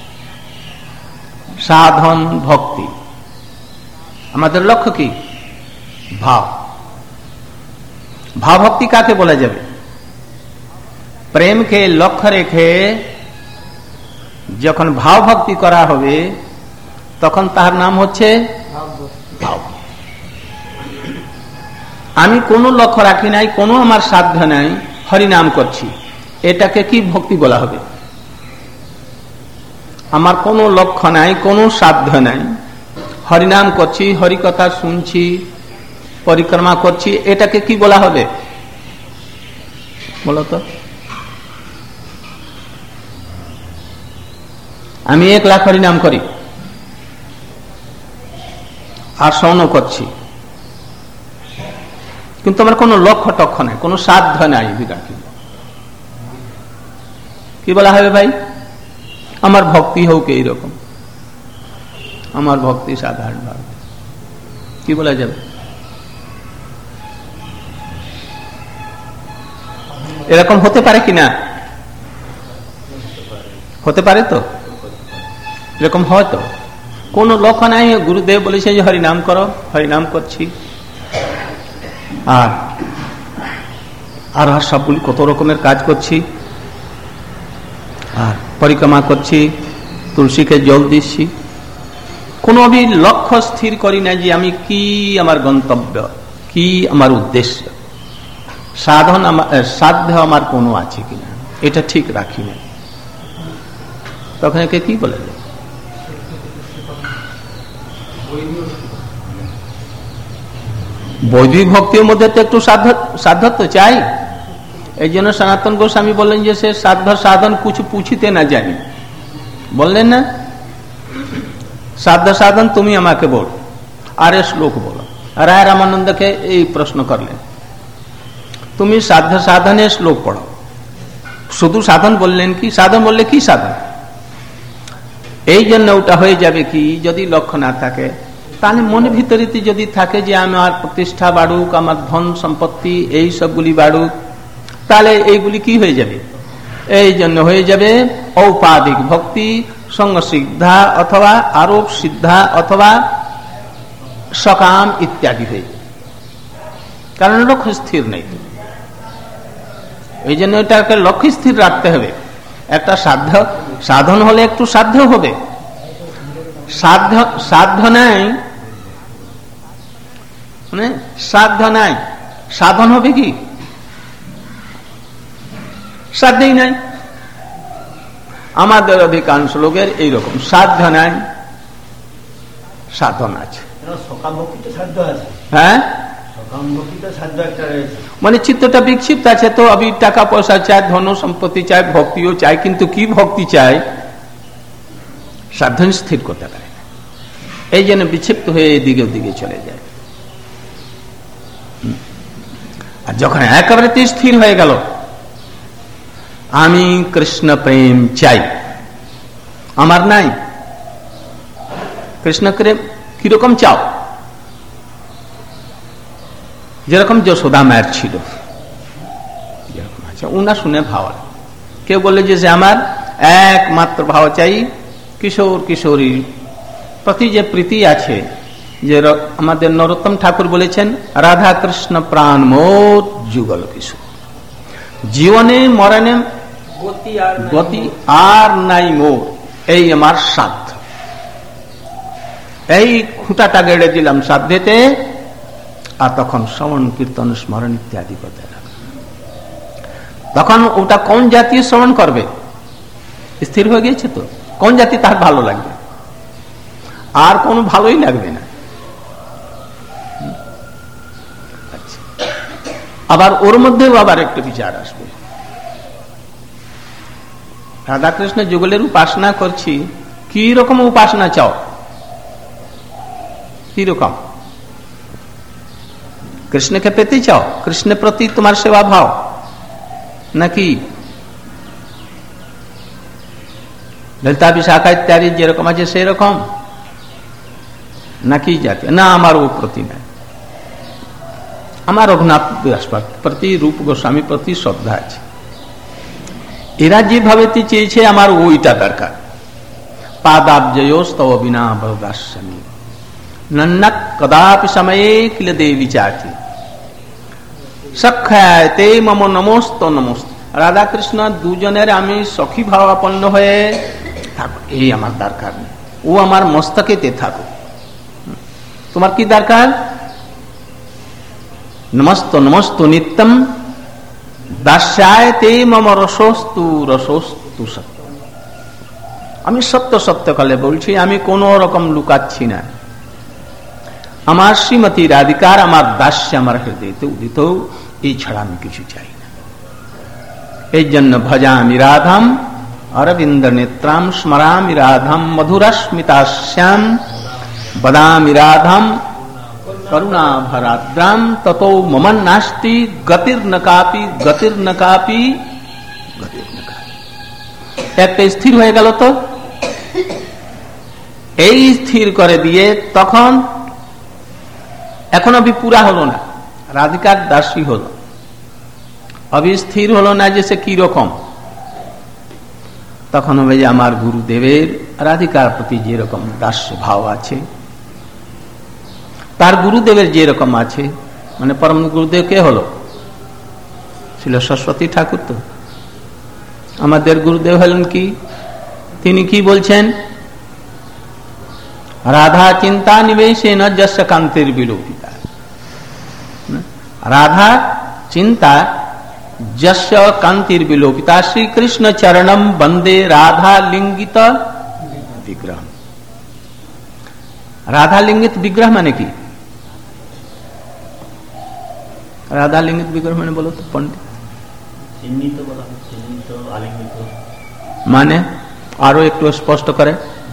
সাধন ভক্তি। আমাদের লক্ষ্য কি? ভাব। ভাব ভক্তি কাকে বলা যাবে? প্রেমকে লক্ষ্য রেখে যখন ভাব ভক্তি করা হবে তখন তার নাম হচ্ছে ভাব। আমি কোনো লক্ষ্য রাখি নাই, কোনো আমার সাধ্য নাই, হরিনাম করছি, এটাকে কি ভক্তি বলা হবে? আমার কোনো লক্ষ্য নাই, কোনো সাধ্য নাই, হরিনাম করছি, হরিকথা শুনছি, পরিক্রমা করছি, এটাকে কি বলা হবে বলতো? আমি এক লাখ হরিনাম করি আর শ্রবণ করছি, কিন্তু আমার কোনো লক্ষ্য টক্ষ্য নাই, কোনো সাধ্য নাই, কি বলা হবে ভাই? আমার ভক্তি হোক এইরকম, আমার ভক্তি সাধারণ ভাবে, কি বলা যাবে? এরকম হতে পারে কিনা? হতে পারে তো, এরকম হয় তো। কোন লক্ষ্য নাই, গুরুদেব বলেছে যে হরিনাম করো, হরিনাম করছি, আর আর সবগুলি কত রকমের কাজ করছি, আর পরিক্রমা করছি, তুলসীকে জল দিচ্ছি, কোনো আমি লক্ষ্য স্থির করি না যে আমি কি, আমার গন্তব্য কি, আমার উদ্দেশ্য, সাধন আমার সাধ্য আমার কোনো আছে কিনা, এটা ঠিক রাখি না, তখন একে কি বলে যায়? বৈদিক ভক্তির মধ্যে তো একটু সাধ্য সাধ্যত্ব চাই। এই জন্য সনাতন গোস্বামী বললেন যে সে সাধ্য সাধন কিছু পুছিতে না জানি, বললেন না? সাধ্য সাধন তুমি আমাকে বল, আর এ শ্লোক বলো। রায় রামানন্দকে এই প্রশ্ন করলেন, তুমি সাধ্য সাধনের শ্লোক পড়ো। শুধু সাধন বললেন কি? সাধন বললে কি সাধন? এই জন্য ওটা হয়ে যাবে কি, যদি লক্ষ্য না থাকে, তাহলে মনে ভিতরে যদি থাকে যে আমার প্রতিষ্ঠা বাড়ুক, আমার ধন সম্পত্তি এই সবগুলি বাড়ুক, তাহলে এইগুলি কি হয়ে যাবে? এই জন্য হয়ে যাবে ঔপাধিক ভক্তি, সঙ্গ সিদ্ধা অথবা আরোপ সিদ্ধা অথবা সকাম ইত্যাদি হয়ে যাবে, কারণ লক্ষ্য স্থির নেই। এই জন্য এটাকে লক্ষ্য স্থির রাখতে হবে। একটা সাধ্য সাধন হলে একটু সাধ্য হবে, সাধ্য সাধ্য নাই মানে সাধ্য নাই, সাধন হবে কি? সাধ্যই নাই। আমাদের অধিকাংশ লোকের এইরকম সাধ্য নাই, সাধন আছে। হ্যাঁ, মানে চিত্তটা বিক্ষিপ্ত আছে, তো আমি টাকা পয়সা চাই, ধন সম্পত্তি চাই, ভক্তিও চাই, কিন্তু কি ভক্তি চাই সাধন স্থির করতে পারে না। এই জন্য বিক্ষিপ্ত হয়ে এদিকে ওদিকে চলে যায়। আর যখন একেবারে স্থির হয়ে গেল, আমি কৃষ্ণ প্রেম চাই, আমার নাই, কৃষ্ণ প্রেম কিরকম চাও? যেরকম যশোদা মায়ের ছিল, উনা শুনে ভাও। কেউ বললে যে আমার একমাত্র ভাও চাই কিশোর কিশোরীর প্রতি যে প্রীতি আছে, যে আমাদের নরোত্তম ঠাকুর বলেছেন রাধা কৃষ্ণ প্রাণ মোর যুগল কিশোর, জীবনে মরণে গতি আর নাই মোর, এই আমার সাধ্য। এই খুঁটাটা গেড়ে দিলাম সাধ্যেতে, আর তখন শ্রবণ কীর্তন স্মরণ ইত্যাদি করতে লাগবে। তখন ওটা কোন জাতীয় শ্রবণ করবে স্থির হয়ে গেছে, তো কোন জাতি তার ভালো লাগবে, আর কোন ভালোই লাগবে না। আবার ওর মধ্যেও আবার একটু বিচার আসবে। রাধাকৃষ্ণ যুগলের উপাসনা করছি, কি রকম উপাসনা চাও? কি রকম? কৃষ্ণকে পেতে চাও? কৃষ্ণের প্রতি তোমার সেবা ভাব নাকি ললিতা বিশাখা ইত্যাদি যেরকম আছে সেই রকম, নাকি জাতীয়? না, আমার ও প্রতি নাই। আমার রঘুনাথ দাস প্রতি, রূপ গোস্বামী প্রতি শ্রদ্ধা আছে। এরা যেভাবে চেয়েছে আমার ওইটা দরকার। পাদাব্জয়োস্তব বিনা বরদাস্যামি নন্নাত কদাপি সময়ে কিল দেবী চাচি সখ্যায়তে মম নমস্ত নমস্ত। রাধা কৃষ্ণ দুজনের আমি সখী ভাবাপন্ন হয়ে থাকো, এই আমার দরকার নেই। ও আমার মস্তকেতে থাকো। তোমার কি দরকার? নমস্ত নমস্ত নিত্যম দাস্যায়তে মম রসস্তু রসস্তু সত্য। আমি সত্য সত্য কালে বলছি, আমি কোন রকম লুকাচ্ছি না। আমার শ্রীমতী রাধিকার আমার দাস্য আমার হৃদয়তে উদিত, এই ছাড়া আমি কিছু চাই না। এই জন্য ভজামি রাধাম অরবিন্দ নেত্রাম স্মরামি রাধাম মধুরস্মিতাস্যাম বদামি রাধাম করুণা ভরাদ্রাম ততো মম নাস্তি গতির্ন কাপি গতির্ন কাপি গতির্ন কাপি। একটা স্থির হয়ে গেল। তো এই স্থির করে দিয়ে তখন এখন অবি পুরা হলো না, রাধিকার দাসী হলো, অবি স্থির হলো না যে সে কি রকম। তখন হবে যে আমার গুরুদেবের রাধিকার প্রতি যেরকম দাস্য ভাব আছে, তার গুরুদেবের যেরকম আছে, মানে পরম গুরুদেব কে হলো? ছিল সরস্বতী ঠাকুর। তো আমাদের গুরুদেব হলেন কি? তিনি কি বলছেন? রাধা চিন্তা নিবেশে ন যস্য কান্তির বিলোপিতা। রাধা চিন্তা যস্য কান্তির বিলোপিতা শ্রীকৃষ্ণ চরণম বন্দে রাধা লিঙ্গিত বিগ্রহ। রাধা লিঙ্গিত বিগ্রহ মানে কি? রাধা লিঙ্গিত বিগ্রহ মানে বলো তো পণ্ডিত। চিহ্নিত বলা হয়, চিহ্নিত আলিঙ্গিত মানে আরো একটু স্পষ্ট করে।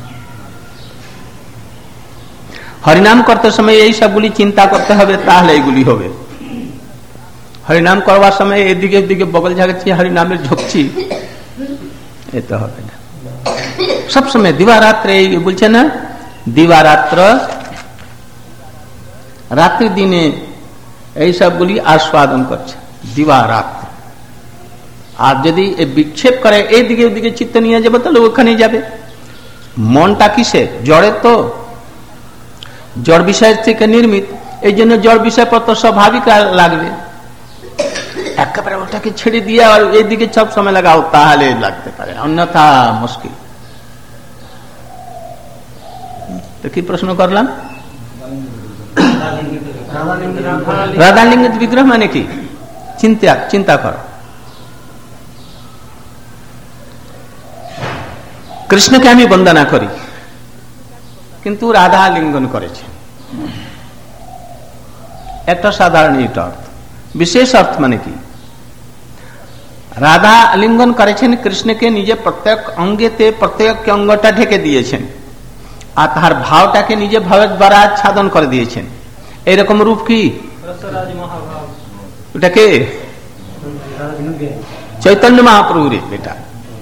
হরিনাম করতে সময় এই সবগুলি চিন্তা করতে হবে, তাহলে এইগুলি হবে। হরিনাম করবার সময় এদিকে দিকে বগল ঝাঁকছি, হরিনামের ঝুঁকছি, এতে হবে না। সবসময় দিবারাত্রে বলছে না, দিবারাত্র রাত্রি দিনে এই সবগুলি আস্বাদন করছে দিবারাত্র। আর যদি বিক্ষেপ করে এই দিকে ওদিকে চিত্ত নিয়ে যাবে, তাহলে ওখানে যাবে। মনটা কিসে? জড়ের। তো জড় বিষয় থেকে নির্মিত, এই জন্য জড় বিষয় পর তো স্বাভাবিক লাগবে। একেবারে ওটাকে ছেড়ে দিয়ে আর এইদিকে সব সময় লাগাও, তাহলে লাগতে পারে, অন্যথা মুশকিল। তো কি প্রশ্ন করলাম? রাধা লিঙ্গিত বিগ্রহ মানে কি? চিন্তা চিন্তা কর। কৃষ্ণকে আমি বন্দনা করি, কিন্তু রাধা আলিঙ্গন করেছে। একটা সাধারণ এটা অর্থ। বিশেষ অর্থ মানে কি? রাধা আলিঙ্গন করেছেন কৃষ্ণকে, নিজে প্রত্যেক অঙ্গেতে প্রত্যেক অঙ্গটা ঢেকে দিয়েছেন, আর তাহার ভাবটাকে নিজে ভাবের দ্বারা আচ্ছাদন করে দিয়েছেন। এইরকম রূপ কি? ওটা কে? চৈতন্য মহাপ্রভুরে বেটা।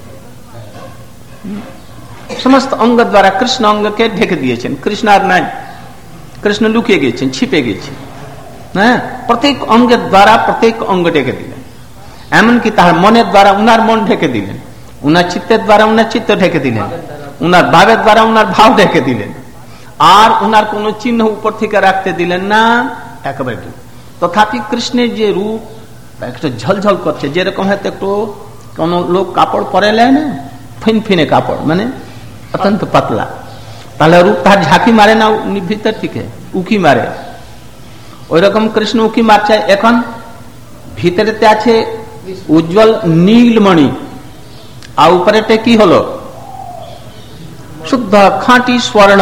সমস্ত অঙ্গ দ্বারা কৃষ্ণ অঙ্গকে ঢেকে দিয়েছেন। কৃষ্ণ আর নাই, কৃষ্ণ লুকিয়ে গেছেন, ছিপে গেছেন। হ্যাঁ, প্রত্যেক অঙ্গের দ্বারা প্রত্যেক অঙ্গ ঢেকে দিলেন। এমনকি তাহার মনের দ্বারা উনার মন ঢেকে দিলেন, উনার চিত্তের দ্বারা উনার চিত্ত ঢেকে দিলেন, উনার ভাবের দ্বারা উনার ভাব ঢেকে দিলেন, আর উনার কোন চিহ্ন উপর থেকে রাখতে দিলেন না একেবারে। তথাপি কৃষ্ণের যে রূপ একটু ঝলঝল করছে, যেরকম হয়তো একটু কোন লোক কাপড় পরে নেয় না, ফিনফিনে কাপড়, মানে অত্যন্ত পাতলা, তাহলে রূপ তার ঝাঁকি মারে না ভিতর থেকে, উকি মারে। ওই রকম কৃষ্ণ উকি মারছে। এখন ভিতরেতে আছে উজ্জ্বল নীলমণি, আর উপরেতে কি হলো? শুদ্ধ খাঁটি স্বর্ণ।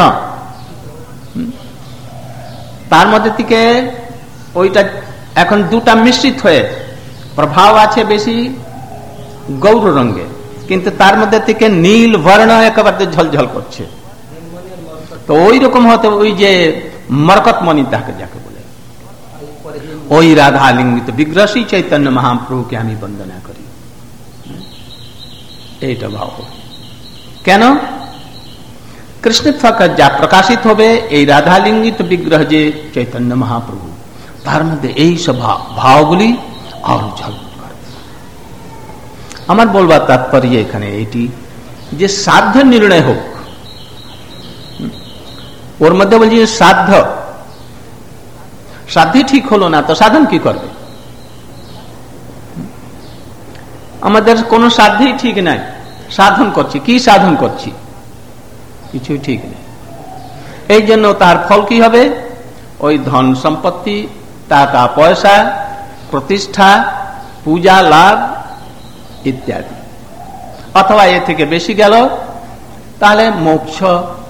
তার মধ্যে থেকে ওইটা এখন দুটা মিশ্রিত হয়ে প্রভাব আছে বেশি গৌর রঙে, কিন্তু তার মধ্যে থেকে নীল বর্ণ একেবারে ঝলঝল করছে। তো ওই রকম হতে ওই যে মরকতমণি তাকে যাকে বলে, ওই রাধা লিঙ্গিত বিগ্রহী চৈতন্য মহাপ্রভুকে আমি বন্দনা করি। এইটা ভাব কেন? কৃষ্ণের থাকা যা প্রকাশিত হবে এই রাধালিঙ্গিত বিগ্রহ যে চৈতন্য মহাপ্রভু, তার মধ্যে এই সব ভাবগুলি আরো ঝলমল করে। আমার বলবার তাৎপর্য এখানে এটি যে সাধ্য নির্ণয় হোক, ওর মধ্যে বলছি সাধ্য, সাধ্যই ঠিক হলো না তো সাধন কি করবে? আমাদের কোন সাধ্যই ঠিক নাই, সাধন করছি, কি সাধন করছি? কিছুই ঠিক নেই। এই জন্য তার ফল কি হবে? ওই ধন সম্পত্তি, টাকা পয়সা, প্রতিষ্ঠা, পূজা লাভ ইত্যাদি, অথবা এ থেকে বেশি গেল তাহলে মোক্ষ,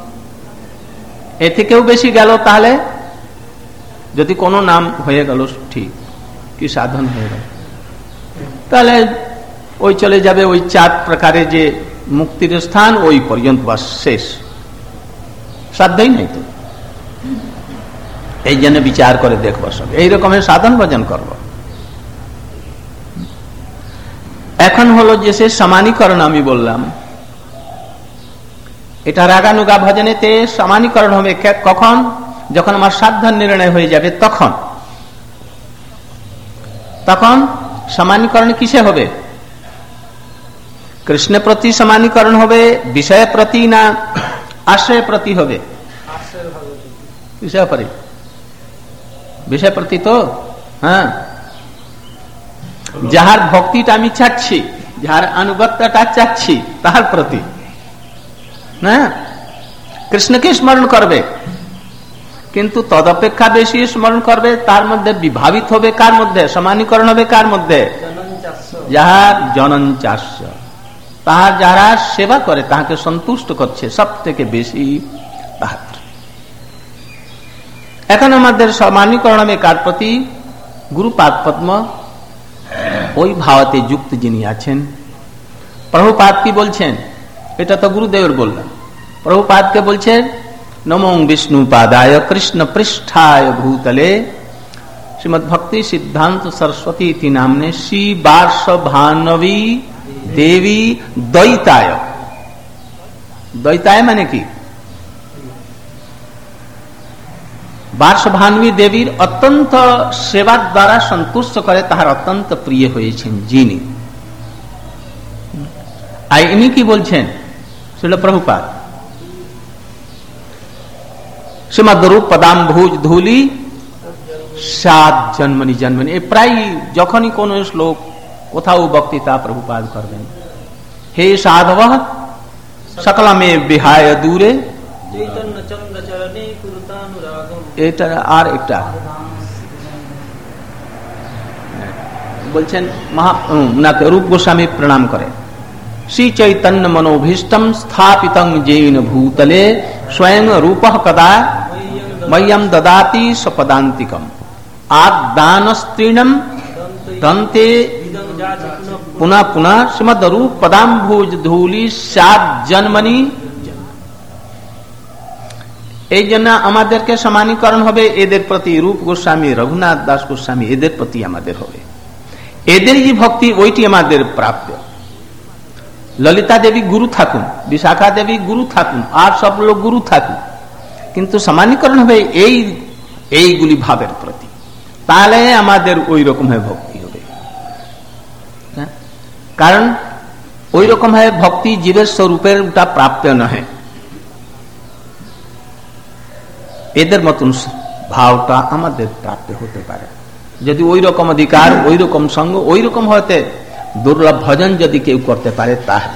এ থেকেও বেশি গেল তাহলে যদি কোনো নাম হয়ে গেল ঠিক, কি সাধন হয়ে গেল, তাহলে ওই চলে যাবে ওই চার প্রকারে যে মুক্তির স্থান, ওই পর্যন্ত বাস শেষ, সাধ্যই নেই। তো এই জন্য বিচার করে দেখবো সব এই রকমের সাধন ভজন করব। এখন হলো যে সে সমানীকরণ আমি বললাম, এটা রাগানুগা ভজনেতে সমানীকরণ হবে কখন? যখন আমার সাধ্য নির্ণয় হয়ে যাবে, তখন তখন সমানীকরণ কিসে হবে? কৃষ্ণ প্রতি সমানীকরণ হবে, বিষয় প্রতি না আশ্রয় প্রতি হবে? বিষয় প্রতি, বিষয় প্রতি। তো হ্যাঁ, যাহার ভক্তিটা আমি চাচ্ছি, যাহার আনুগত্যটা চাচ্ছি, তাহার প্রতি না কৃষ্ণকে স্মরণ করবে, কিন্তু তদপেক্ষা বেশি স্মরণ করবে, তার মধ্যে বিভাবিত হবে কার মধ্যে? সমানীকরণ হবে কার মধ্যে? যাহার জনন চাষ্য, তাহার যারা সেবা করে, তাহাকে সন্তুষ্ট করছে সব থেকে বেশি তাহার। এখন আমাদের সমানীকরণ হবে কার প্রতি? গুরুপাদ পদ্ম ওই ভাবতে যুক্ত যিনি আছেন। প্রভুপাদ কি বলছেন? এটা তো গুরুদেবের বললেন। প্রভুপাদকে বলছেন নমো বিষ্ণু পাদায় কৃষ্ণ পৃষ্ঠায় ভূতলে শ্রীমদ ভক্তি সিদ্ধান্ত সরস্বতী इति नामने श्री बार्ष भानवी देवी দ্বৈতায়। দ্বৈতায় মানে কি? বার্ষ ভানবী দেবীর অত্যন্ত সেবার দ্বারা সন্তুষ্ট করে, তাহার অত্যন্ত প্রিয় হয়েছেন যিনি। আর ইনি কি বলছেন? শ্রীল প্রভুপাদ শ্রীমদ রূপ পদাম্ভুজ ধূলি সাত জন্মনি জন্মনি, প্রায় যখনই কোন শ্লোক কোথাও বক্তৃতা প্রভুপাদ করবেন, হে সাধব সকলা মে বিহায় দূরে, এটা আর একটা বলছেন মহা রূপ গোস্বামী প্রণাম করে, श्री चैतन्य मनोभीष्टम स्थापितं जेन भूतले स्वयं रूपः कदा मह्यम ददाति स्वपदान्तिकम आदान स्त्रीणम दंते पुनः पुनः श्रीमद रूप पदाम्भुज धूली सात जन्मनी। এই জন্য আমাদেরকে সমানীকরণ হবে এদের প্রতি, রূপ গোস্বামী, রঘুনাথ দাস গোস্বামী, এদের প্রতি আমাদের হবে। এদের যে ভক্তি ওইটি আমাদের প্রাপ্য। ললিতা দেবী গুরু থাকুন, বিশাখা দেবী গুরু থাকুন, আর সব লোক গুরু থাকুন, কিন্তু সমানীকরণ হবে এই এইগুলি ভাবের প্রতি, তাহলে আমাদের ওই রকম ভাবে ভক্তি হবে। কারণ ওই রকম ভাবে ভক্তি জীবের স্বরূপের ওটা প্রাপ্য নহে। এদের মতন ভাবটা আমাদের প্রাপ্য হতে পারে যদি ওই রকম অধিকার, ওই রকম সঙ্গ, ওই রকম হতে দুর্লভ ভজন যদি কেউ করতে পারে,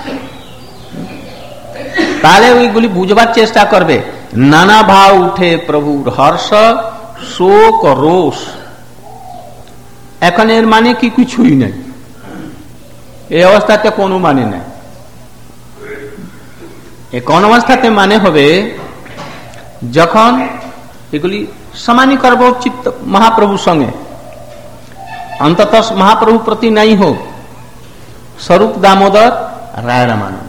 তাহলে ওইগুলি বুঝবার চেষ্টা করবে। নানা ভাব উঠে প্রভুর হর্ষ, শোক, রোষ। এখন এর মানে কি কিছুই নেই, এই অবস্থাতে কোনো মানে নেই। এ কোন অবস্থাতে মানে হবে যখন এগুলি সমানি করব চিত্ত মহাপ্রভুর সঙ্গে, অন্তত মহাপ্রভু প্রতি নাই হোক স্বরূপ দামোদর রায় রামানন্দ,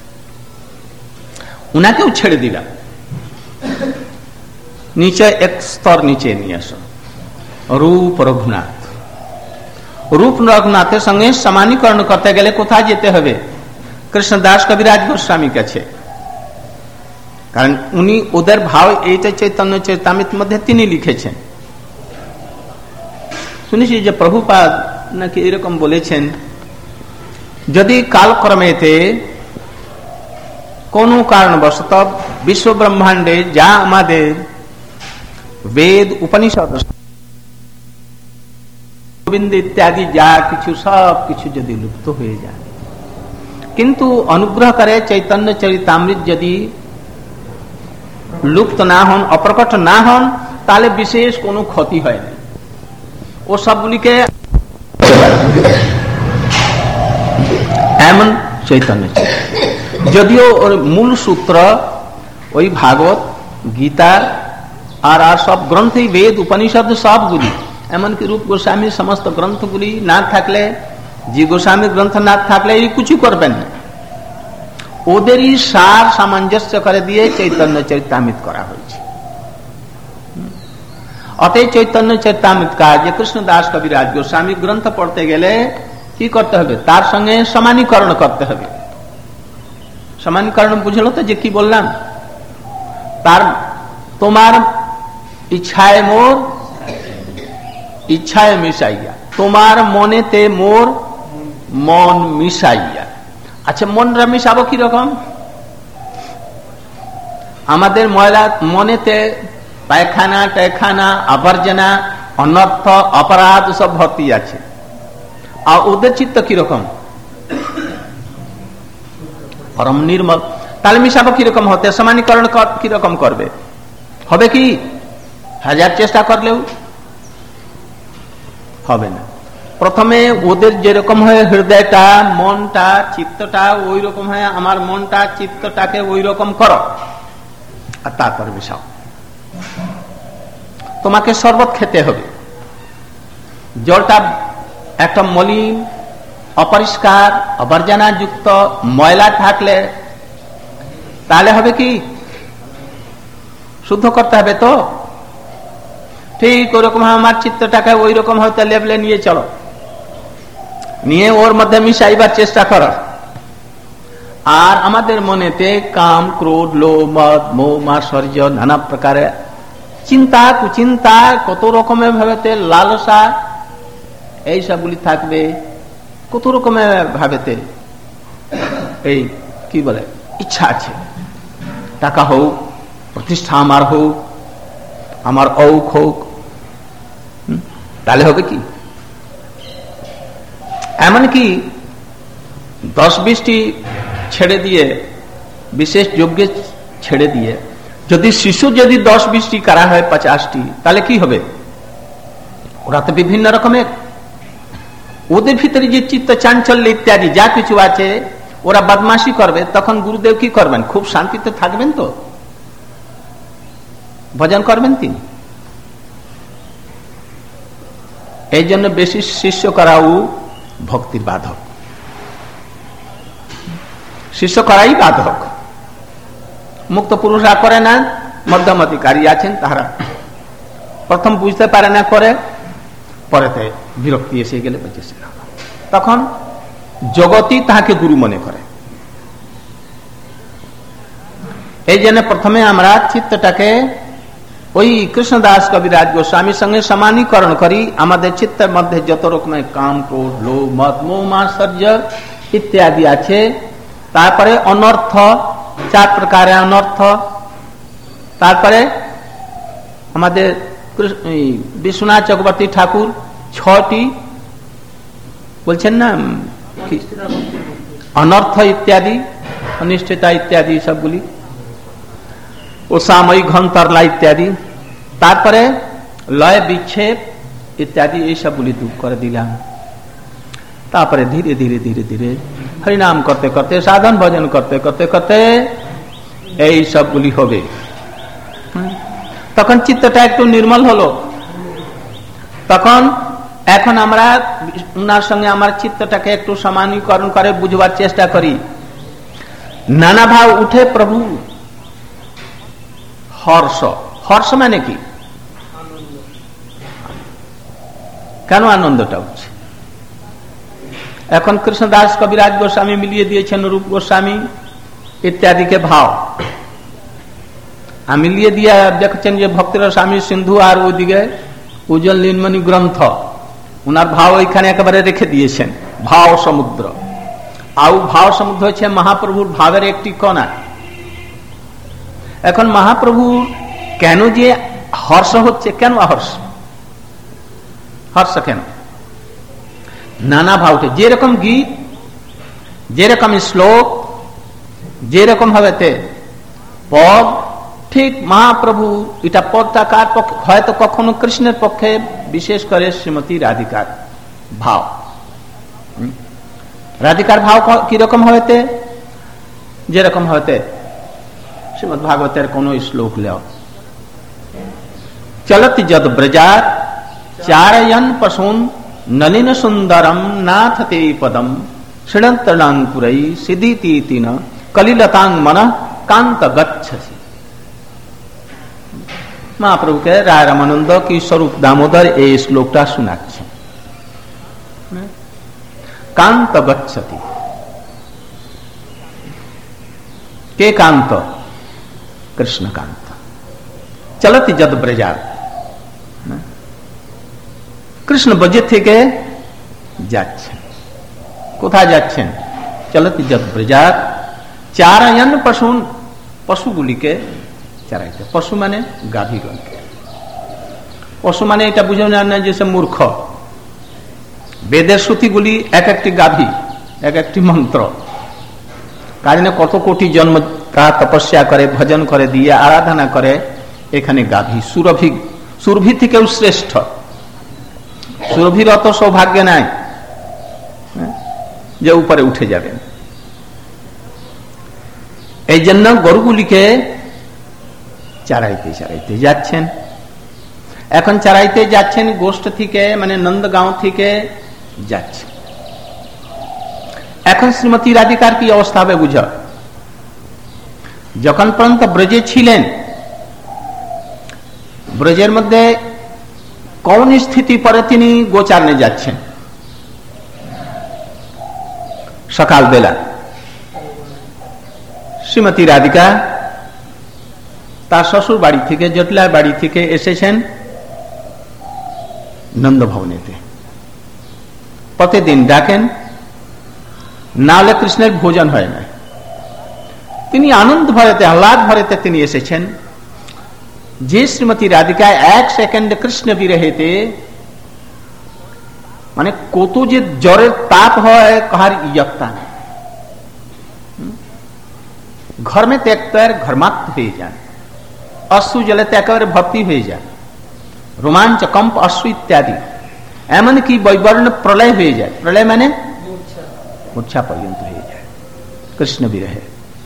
উনাকেও ছেড়ে দিলাম, নিচে এক স্তর নিচে নিয়ে আসো রূপ রঘুনাথ। রূপ রঘুনাথের সঙ্গে সমানীকরণ করতে গেলে কোথায় যেতে হবে? কৃষ্ণদাস কবিরাজ গোস্বামী কাছে, কারণ উনি ওদের ভাব এইটা চৈতন্য চরিতামৃত মধ্যে তিনি লিখেছেন। শুনেছি যে প্রভুপাদ নাকি এরকম বলেছেন, যদি কালক্রমেতে কোন কারণবশত বিশ্ব ব্রহ্মাণ্ডে যা আমাদের বেদ উপনিষদ গোবিন্দ ইত্যাদি যা কিছু সব কিছু যদি লুপ্ত হয়ে যায়, কিন্তু অনুগ্রহ করে চৈতন্য চরিতামৃত যদি লুপ্ত না হন, অপ্রকট না হন, তাহলে বিশেষ কোনো ক্ষতি হয় না। ও সবগুলিকে এমন চৈতন্য, যদিও ওর মূল সূত্র ওই ভাগবত, গীতা আর আর সব গ্রন্থই, বেদ উপনিষদ সবগুলি, এমনকি রূপ গোস্বামীর সমস্ত গ্রন্থগুলি না থাকলে, জি গোস্বামীর গ্রন্থ না থাকলে এই কিছু করবেন না। ওদেরই সার সামঞ্জস্য করে দিয়ে চৈতন্য চরিতামৃত করা হয়েছে। অতএব চৈতন্য চরিতামৃত কাজ কৃষ্ণদাস কবিরাজ গোস্বামী গ্রন্থ পড়তে গেলে কি করতে হবে? তার সঙ্গে সমানীকরণ করতে হবে। সমানীকরণ বুঝলো তো যে কি বললাম? তার তোমার ইচ্ছায় মোর ইচ্ছায় মিশাইয়া, তোমার মনেতে মোর মন মিশাইয়া। আচ্ছা, মনটা মিশাবো কিরকম? আমাদের ময়লা মনেতে পায়খানা টায়খানা আবর্জনা অনর্থ অপরাধ সব ভর্তি আছে, আর ওদের চিত্ত কিরকম? পরম নির্মল। তাহলে মিশাবো কিরকম হতে? সমানীকরণ কিরকম করবে? হবে কি? হাজার চেষ্টা করলেও হবে না। প্রথমে ওদের যেরকম হয় হৃদয়টা, মনটা, চিত্তটা ওই রকম হয়, আমার মনটা চিত্তটাকে ওই রকম করো, আর তারপর মিশাও। তোমাকে শরবত খেতে হবে, জলটা একটা মলিন, অপরিষ্কার, আবর্জনা যুক্ত, ময়লা থাকলে তাহলে হবে কি? শুদ্ধ করতে হবে তো। ঠিক ওরকম আমার চিত্তটাকে ওই রকম হয়তো লেবলে নিয়ে চলো, নিয়ে ওর মধ্যে মিশাইবার চেষ্টা করো। আর আমাদের মনেতে কাম, ক্রোধ, লোভ, মদ, মোহ, মাৎসর্য, নানা প্রকারের চিন্তা, কুচিন্তা, কত রকমের ভাবেতে লালসা, এই সবগুলি থাকবে। কত রকমের ভাবেতে এই কি বলে ইচ্ছা আছে, টাকা হোক, প্রতিষ্ঠা আমার হোক, আমার ঔক হোক, তাহলে হবে কি? এমনকি দশ বিশটি ছেড়ে দিয়ে, বিশেষ যোগ্য ছেড়ে দিয়ে, যদি শিশু যদি দশ বিশটি করা হয় পঞ্চাশটি, তাহলে কি হবে? ওরা তো বিভিন্ন রকমের, ওদের ভিতরে যে চিত্ত চাঞ্চল্য ইত্যাদি যা কিছু আছে, ওরা বদমাশি করবে, তখন গুরুদেব কি করবেন? খুব শান্তিতে থাকবেন, তো ভজন করবেন তিনি। এই জন্য বেশি শিষ্য করাও ভক্তির বাধক, শিষ্য করাই বাধক। মুক্ত পুরুষরা করে না, মধ্যমধিকারী আছেন তাহারা প্রথম বুঝতে পারে না, করে পরেতে বিরক্তি এসে গেলে বেঁচে, তখন জগতই তাহাকে গুরু মনে করে। এই জন্য প্রথমে আমরা চিত্তটাকে ওই কৃষ্ণদাস কবিরাজ গোস্বামীর সঙ্গে সমানীকরণ করি। আমাদের চিত্তের মধ্যে যত রকমের কাম, ক্রোধ, লোভ, মদ, মোহ, মাৎসর্য ইত্যাদি আছে, তারপরে অনর্থ, চার প্রকারের অনর্থ, তারপরে আমাদের বিশ্বনাথ চক্রবর্তী ঠাকুর ছটি বলছেন না অনর্থ ইত্যাদি, অনিষ্ঠতা ইত্যাদি সবগুলি, ও সাময়িক ঘন্তরলা ইত্যাদি, তারপরে লয় বিক্ষেপ ইত্যাদি, এই সবগুলি দূর করে দিলাম। তারপরে ধীরে ধীরে ধীরে ধীরে হরিনাম করতে করতে, সাধন ভজন করতে করতে করতে এই সবগুলি হবে। তখন চিত্তটা একটু নির্মল হলো। তখন এখন আমরা উনার সঙ্গে আমার চিত্তটাকে একটু সমানীকরণ করে বুঝবার চেষ্টা করি। নানা ভাব উঠে প্রভু, হর্ষ, হর্ষ মানে কি? কেন আনন্দটা উঠছে? এখন কৃষ্ণদাস কবিরাজ গোস্বামী মিলিয়ে দিয়েছেন রূপ গোস্বামী ইত্যাদিকে ভাব, মিলিয়ে দিয়ে দেখছেন যে ভক্তির স্বামী সিন্ধু আর ওইদিকে উজ্জ্বল নীলমণি গ্রন্থ, উনার ভাব ওইখানে একেবারে রেখে দিয়েছেন, ভাব সমুদ্র। আউ ভাব সমুদ্র হচ্ছে মহাপ্রভুর ভাবের একটি কণা। এখন মহাপ্রভুর কেন যে হর্ষ হচ্ছে, কেন হর্ষ হর্ষ কেন? নানা ভাবতে, যেরকম গীত, যেরকম শ্লোক, যেরকম ভাবে পদ, ঠিক মহাপ্রভু এটা পদটা কার পক্ষে? হয়তো কখনো কৃষ্ণের পক্ষে, বিশেষ করে শ্রীমতী রাধিকার ভাব। রাধিকার ভাব কিরকম হইতে? যেরকম হইতে শ্রীমদ ভাগবতের কোন শ্লোক লেও, চলতি যদ ব্রজার চারয়ন পশুন নলিন সুন্দরম নাথতে পদম শৃণন্তরাঙ্কুরৈ সিদিতি ন কলিলতাং মন কান্ত গচ্ছসি। মহাপ্রভুকে রায় রামানন্দ কি স্বরূপ দামোদর এই শ্লোকটা শোনাচ্ছে। কান্ত গচ্ছতি, কে কান্ত? কৃষ্ণকান্ত। চলতি যদ ব্রজার, কৃষ্ণ ব্রজ থেকে যাচ্ছেন। কোথায় যাচ্ছেন? চলতি যদ ব্রজার চারয়ন পশুন, পশুগুলিকে চারাইতে। পশু মানে গাভীগণকে। পশু মানে এটা বুঝে না যে মূর্খ। বেদের শ্রুতিগুলি এক একটি গাভী, এক একটি মন্ত্র। কারণে কত কোটি জন্ম তা তপস্যা করে, ভজন করে, দিয়ে আরাধনা করে। এখানে গাভী, সুরভি, সুরভি থেকেও শ্রেষ্ঠ। সুরভির অত সৌভাগ্য নাই যে উপরে উঠে যাবেন। এই জন্য গরুগুলিকে চারাইতে চারাইতে যাচ্ছেন। এখন চারাইতে যাচ্ছেন গোষ্ঠ থেকে, মানে নন্দগাঁও থেকে যাচ্ছেন। এখন শ্রীমতী রাধিকার কি অবস্থা হবে বুঝ? যখন পর্যন্ত ব্রজে ছিলেন, ব্রজের মধ্যে কোন স্থিতি পরে তিনি গোচারণে যাচ্ছেন সকালবেলা। শ্রীমতী রাধিকা তার শ্বশুর বাড়ি থেকে, জটলার বাড়ি থেকে এসেছেন নন্দ ভবনেতে। প্রতিদিন ডাকেন, না হলে কৃষ্ণের ভোজন হয় না। তিনি আনন্দ ভরেতে, আহ্লাদ ভরেতে তিনি এসেছেন। যে শ্রীমতী রাধিকা এক সেকেন্ড কৃষ্ণ বিরহেতে, মানে কত যে জ্বরের তাপ হয় কাহার ইয়ত্তা নেই। ঘর में त्यागकर घरमाक्त হয়ে যান, অশ্রু জলেতে একেবারে ভর্তি হয়ে যান, রোমাঞ্চ, কম্প, অশ্রু ইত্যাদি, এমনকি বৈবর্ণ প্রলয় হয়ে যায়। প্রলয় মানে মূর্ছা পর্যন্ত হয়ে যায়। কৃষ্ণ বিরহে।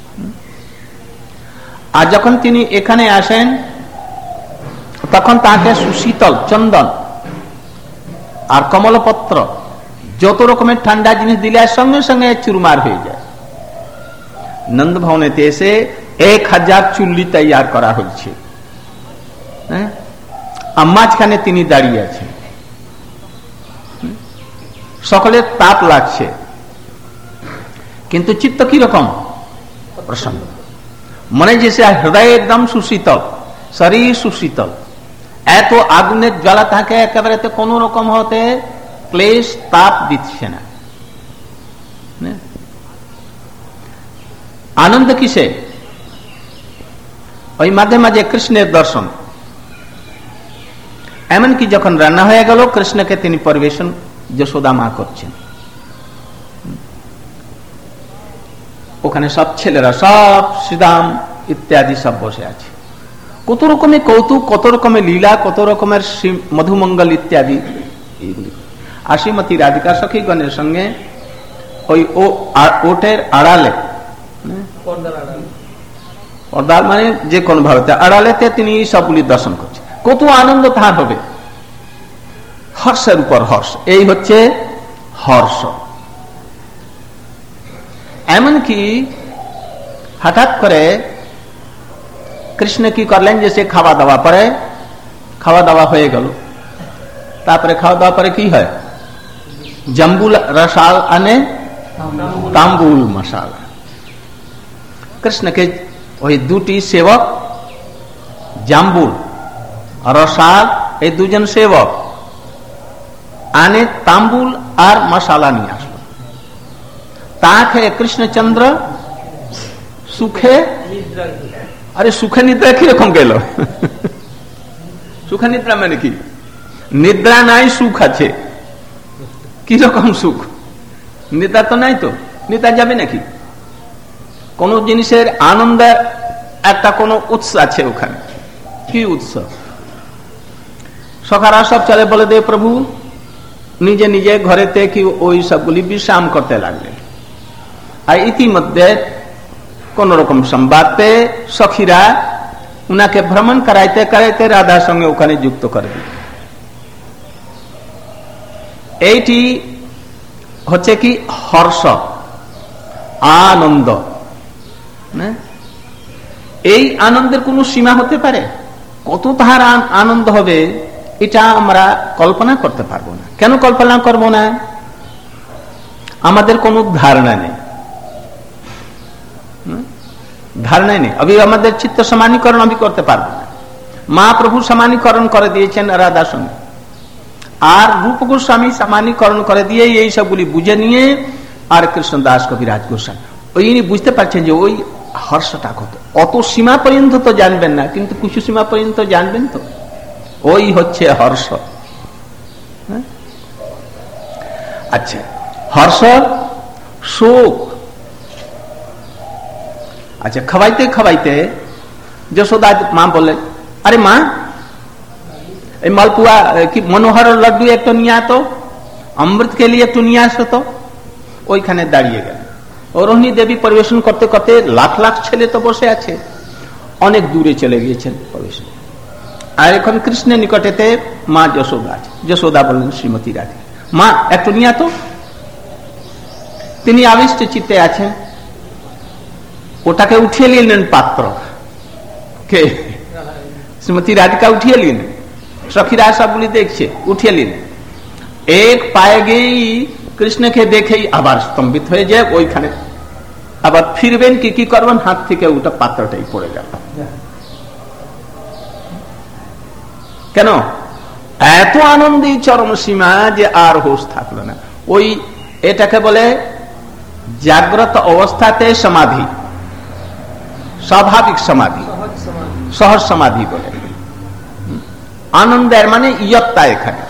আর যখন তিনি এখানে আসেন তখন তাকে সুশীতল চন্দন আর কমলপত্র যত রকমের ঠান্ডা জিনিস দিলে সঙ্গে সঙ্গে চুরমার হয়ে যায়। নন্দ ভবনেতে এসে এক হাজার চুল্লি তৈয়ার করা হয়েছে, মাঝখানে তিনি দাঁড়িয়ে আছেন, সকলের তাপ লাগছে, কিন্তু চিত্ত কিরকম প্রসন্ন, মনে যেসে হৃদয় একদম সুশীতল, শরীর সুশীতল, এত আগুনের জ্বালা থাকে একেবারে কোন রকম হতে ক্লেশ তাপ দিচ্ছে না। আনন্দ কিসে? ওই মাঝে মাঝে কৃষ্ণের দর্শন। এমনকি যখন রান্না হয়ে গেল কৃষ্ণকে তিনি পরিবেশন যশোদা মা করছেন, ওখানে সব ছেলেরা সব শ্রীরাম ইত্যাদি সব বসে আছে, কত রকমের কৌতুক, কত রকমের লীলা, কত রকমের মধুমঙ্গল ইত্যাদি এইগুলি। আর শ্রীমতী রাধিকা সখীগণের সঙ্গে ওই ওটের আড়ালে, পর্দার মানে যে কোন ভারতে আড়ালেতে তিনি সবগুলি দর্শন করছেন। কত আনন্দ তাহার হবে, হর্ষের উপর হর্ষ, এই হচ্ছে হর্ষ। এমনকি হঠাৎ করে কৃষ্ণ কি করলেন, যে সে খাওয়া দাওয়া পরে, খাওয়া দাওয়া হয়ে গেল, তারপরে খাওয়া দাওয়া পরে কি হয়, জম্বুল রসাল আনে তাম্বুল মশালা। কৃষ্ণকে ওই দুটি সেবক জাম্বুল রসাল, এই দুজন সেবক আনে তাম্বুল আর মশালা নিয়ে আসলো। তা খেয়ে কৃষ্ণচন্দ্র সুখে, আরে সুখে নিদ্রা কিরকম গেল? সুখে নিদ্রা মানে কি? নিদ্রা নাই, সুখ আছে। কিরকম সুখ? নিদ্রা তো নাই, তো নিদ্রা যাবে নাকি? কোন জিনিসের আনন্দের একটা কোন উৎস আছে ওখানে। কি উৎস? সখারা সব চলে বলে দে প্রভু, নিজে নিজে ঘরেতে কি ওই সবগুলি বিশ্রাম করতে লাগলেন। আর ইতিমধ্যে কোন রকম সংবাদ পেয়ে সখীরা উনাকে ভ্রমণ করাইতে করাইতে রাধার সঙ্গে ওখানে যুক্ত করে দিল। এইটি হচ্ছে কি হর্ষ, আনন্দ। এই আনন্দের কোন সীমা হতে পারে? কত তাহার আনন্দ হবে এটা আমরা কল্পনা করতে পারবো না। কেন কল্পনা করব না? আমাদের কোনো ধারণা নেই, ধারণা নেই। অবি আমাদের চিত্ত সমানীকরণ আমি করতে পারবো না। মা প্রভু সমানীকরণ করে দিয়েছেন রাধার সঙ্গে, আর রূপ গোস্বামী সমানীকরণ করে দিয়ে এই সবগুলি বুঝে নিয়ে, আর কৃষ্ণদাস কবিরাজ গোস্বামী ওই বুঝতে পারছেন যে ওই হর্ষটা কত। অত সীমা পর্যন্ত তো জানবেন না, কিন্তু কিছু সীমা পর্যন্ত জানবেন তো, ওই হচ্ছে হর্ষ। আচ্ছা, হর্ষ, শোক। আচ্ছা, খাওয়াইতে খাওয়াইতে যশোদা মা বললেন, আরে মা এই মালপুয়া কি মনোহর লড্ডু একটু নিয়ে আতো, অমৃত কে লিয়ে একটু নিয়ে আসো তো। ওইখানে দাঁড়িয়ে গেল। রোহিণী দেবী পরিবেশন করতে করতে লাখ লাখ ছেলে তো বসে আছে, অনেক দূরে চলে গিয়েছেন পরিবেশন। আর এখন কৃষ্ণের নিকটেতে মা যশোদা আছে। যশোদা বললেন শ্রীমতী রাধে, মা একটু নিয়ে আতো। তিনি আবিষ্ট চিত্তে আছেন, ওটাকে উঠিয়ে নিলেন পাত্র কে, শ্রীমতী রাধিকা উঠিয়ে নিলেন। সখীরা সবগুলি দেখছে, উঠিয়ে নিলেন। এক পায়ে গিয়েই কৃষ্ণকে দেখেই আবার স্তম্ভিত হয়ে যায়। ওইখানে আবার ফিরবেন কি কি করবেন, হাত থেকে ওটা পাত্রটাই পড়ে গেল। কেন? এত আনন্দী চরম সীমা যে আর হোশ থাকলো না। ওই এটাকে বলে জাগ্রত অবস্থাতে সমাধি, স্বাভাবিক সমাধি, সহজ সমাধি বলে। আনন্দের মানে ইয়ত্তা। এখানে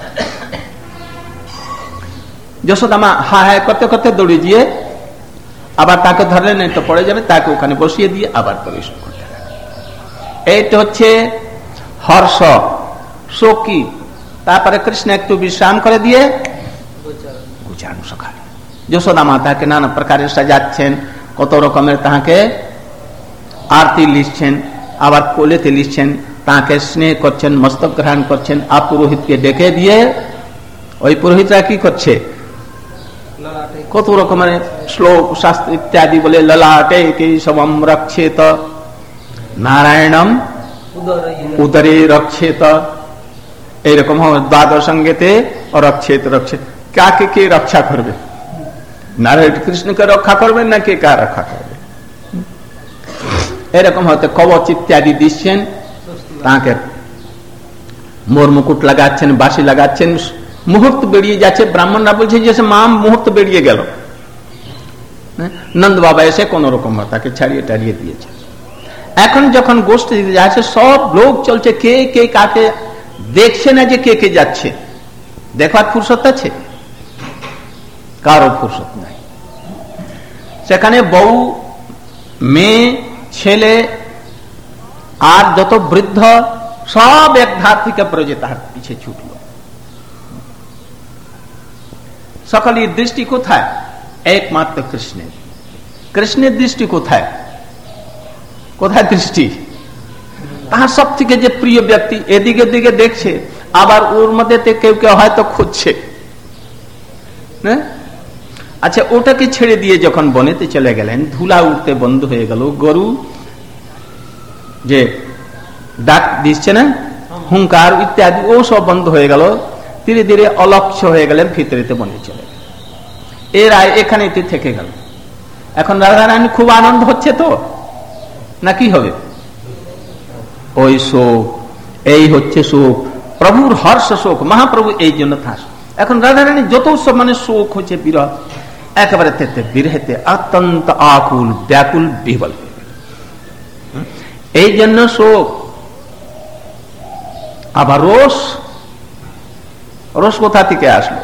যশোদামা হা হা করতে করতে দৌড়ে গিয়ে আবার তাকে ধরলেন, নাই তো পড়ে যাবে, তাকে ওখানে বসিয়ে দিয়ে আবার প্রবেশ করতে লাগে। এইটা হচ্ছে হর্ষ, শোকি। তারপরে কৃষ্ণ একটু বিশ্রাম করে দিয়ে গুজানো সকালে যশোদা মা তাকে নানা প্রকারে সাজাচ্ছেন, কত রকমের তাহাকে আরতি লিখছেন, আবার কোলেতে লিখছেন, তাকে স্নেহ করছেন, মস্তক গ্রহণ করছেন। আর পুরোহিতকে ডেকে দিয়ে ওই পুরোহিতরা কি করছে, কত রকমের শ্লোক শাস্ত্র ইত্যাদি বলে, ললাটে কেশবম রক্ষেত নারায়ণম উদরে রক্ষেত, এইরকম দ্বাদশ সঙ্গেতে রক্ষেত রক্ষেত। কাকে কে রক্ষা করবে? নারায়ণ কৃষ্ণকে রক্ষা করবেন না কে কার রক্ষা করবে? এরকম হয়তো কবচ ইত্যাদি দিচ্ছেন, তাকে মোর মুকুট লাগাচ্ছেন, বাঁশি লাগাচ্ছেন। মুহূর্ত বেরিয়ে যাচ্ছে, ব্রাহ্মণরা বলছে যে মা মুহূর্ত বেরিয়ে গেল। নন্দ বাবা এসে কোন রকম তাকে ছাড়িয়ে টাড়িয়ে দিয়েছে। এখন যখন গোষ্ঠী যাচ্ছে, সব লোক চলছে, কে কে কাকে দেখছে না যে কে কে যাচ্ছে। দেখার ফুরসত আছে? কারো ফুরসত নাই। সেখানে বউ, মেয়ে, ছেলে আর যত বৃদ্ধ সব এক ধার থেকে প্রজে তার পিছে ছুটল। সকলের দৃষ্টি কোথায়? একমাত্র কৃষ্ণের। কৃষ্ণের দৃষ্টি কোথায়? কোথায় দৃষ্টি? তাহার সব থেকে যে প্রিয় ব্যক্তি এদিকে দিকে দেখছে, আবার ওর মধ্যে কেউ কেউ হয়তো খুঁজছে। আচ্ছা, ওটাকে ছেড়ে দিয়ে যখন বনেতে চলে গেলেন, ধুলা উঠতে বন্ধ হয়ে গেল, গরু যে ডাক দিচ্ছে না, হুঙ্কার ইত্যাদি, ও সব বন্ধ হয়ে গেল। ধীরে ধীরে অলক্ষ্য হয়ে গেলেন, ভিতরেতে বনে চলে গেল। এর আয় এখানে থেকে গেল। এখন রাধারানী খুব আনন্দ হচ্ছে তো, না কি হবে? ওই শোক, এই হচ্ছে শোক, প্রভুর হর্ষ শোক, মহাপ্রভু এই জন্য থাস। এখন রাধারানী যত সব মানে শোক হচ্ছে, বিরহ, একেবারে তেতে বিরহেতে অত্যন্ত আকুল, ব্যাকুল, বিহ্বল। এই জন্য শোক। আবার রোষ, রোষ কোথা থেকে আসলো?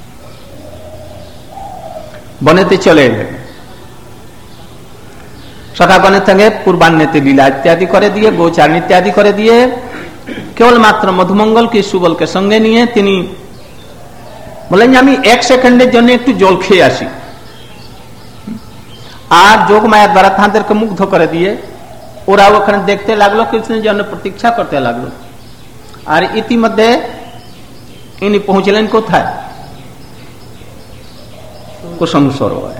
বনেতে চলে এলেন, সখাগণের সঙ্গে পূর্বান্নেতে লীলা ইত্যাদি করে দিয়ে, গোচারণ ইত্যাদি করে দিয়ে, কেবলমাত্র মধুমঙ্গলকে সুবলকে সঙ্গে নিয়ে তিনি বলেন যে আমি এক সেকেন্ডের জন্য একটু জল খেয়ে আসি। আর যোগমায়ার দ্বারা তাদেরকে মুগ্ধ করে দিয়ে ওরা ওখানে দেখতে লাগলো, কৃষ্ণের জন্য প্রতীক্ষা করতে লাগলো। আর ইতিমধ্যে ইনি পৌঁছলেন কোথায়? কুসুম সরোবরে।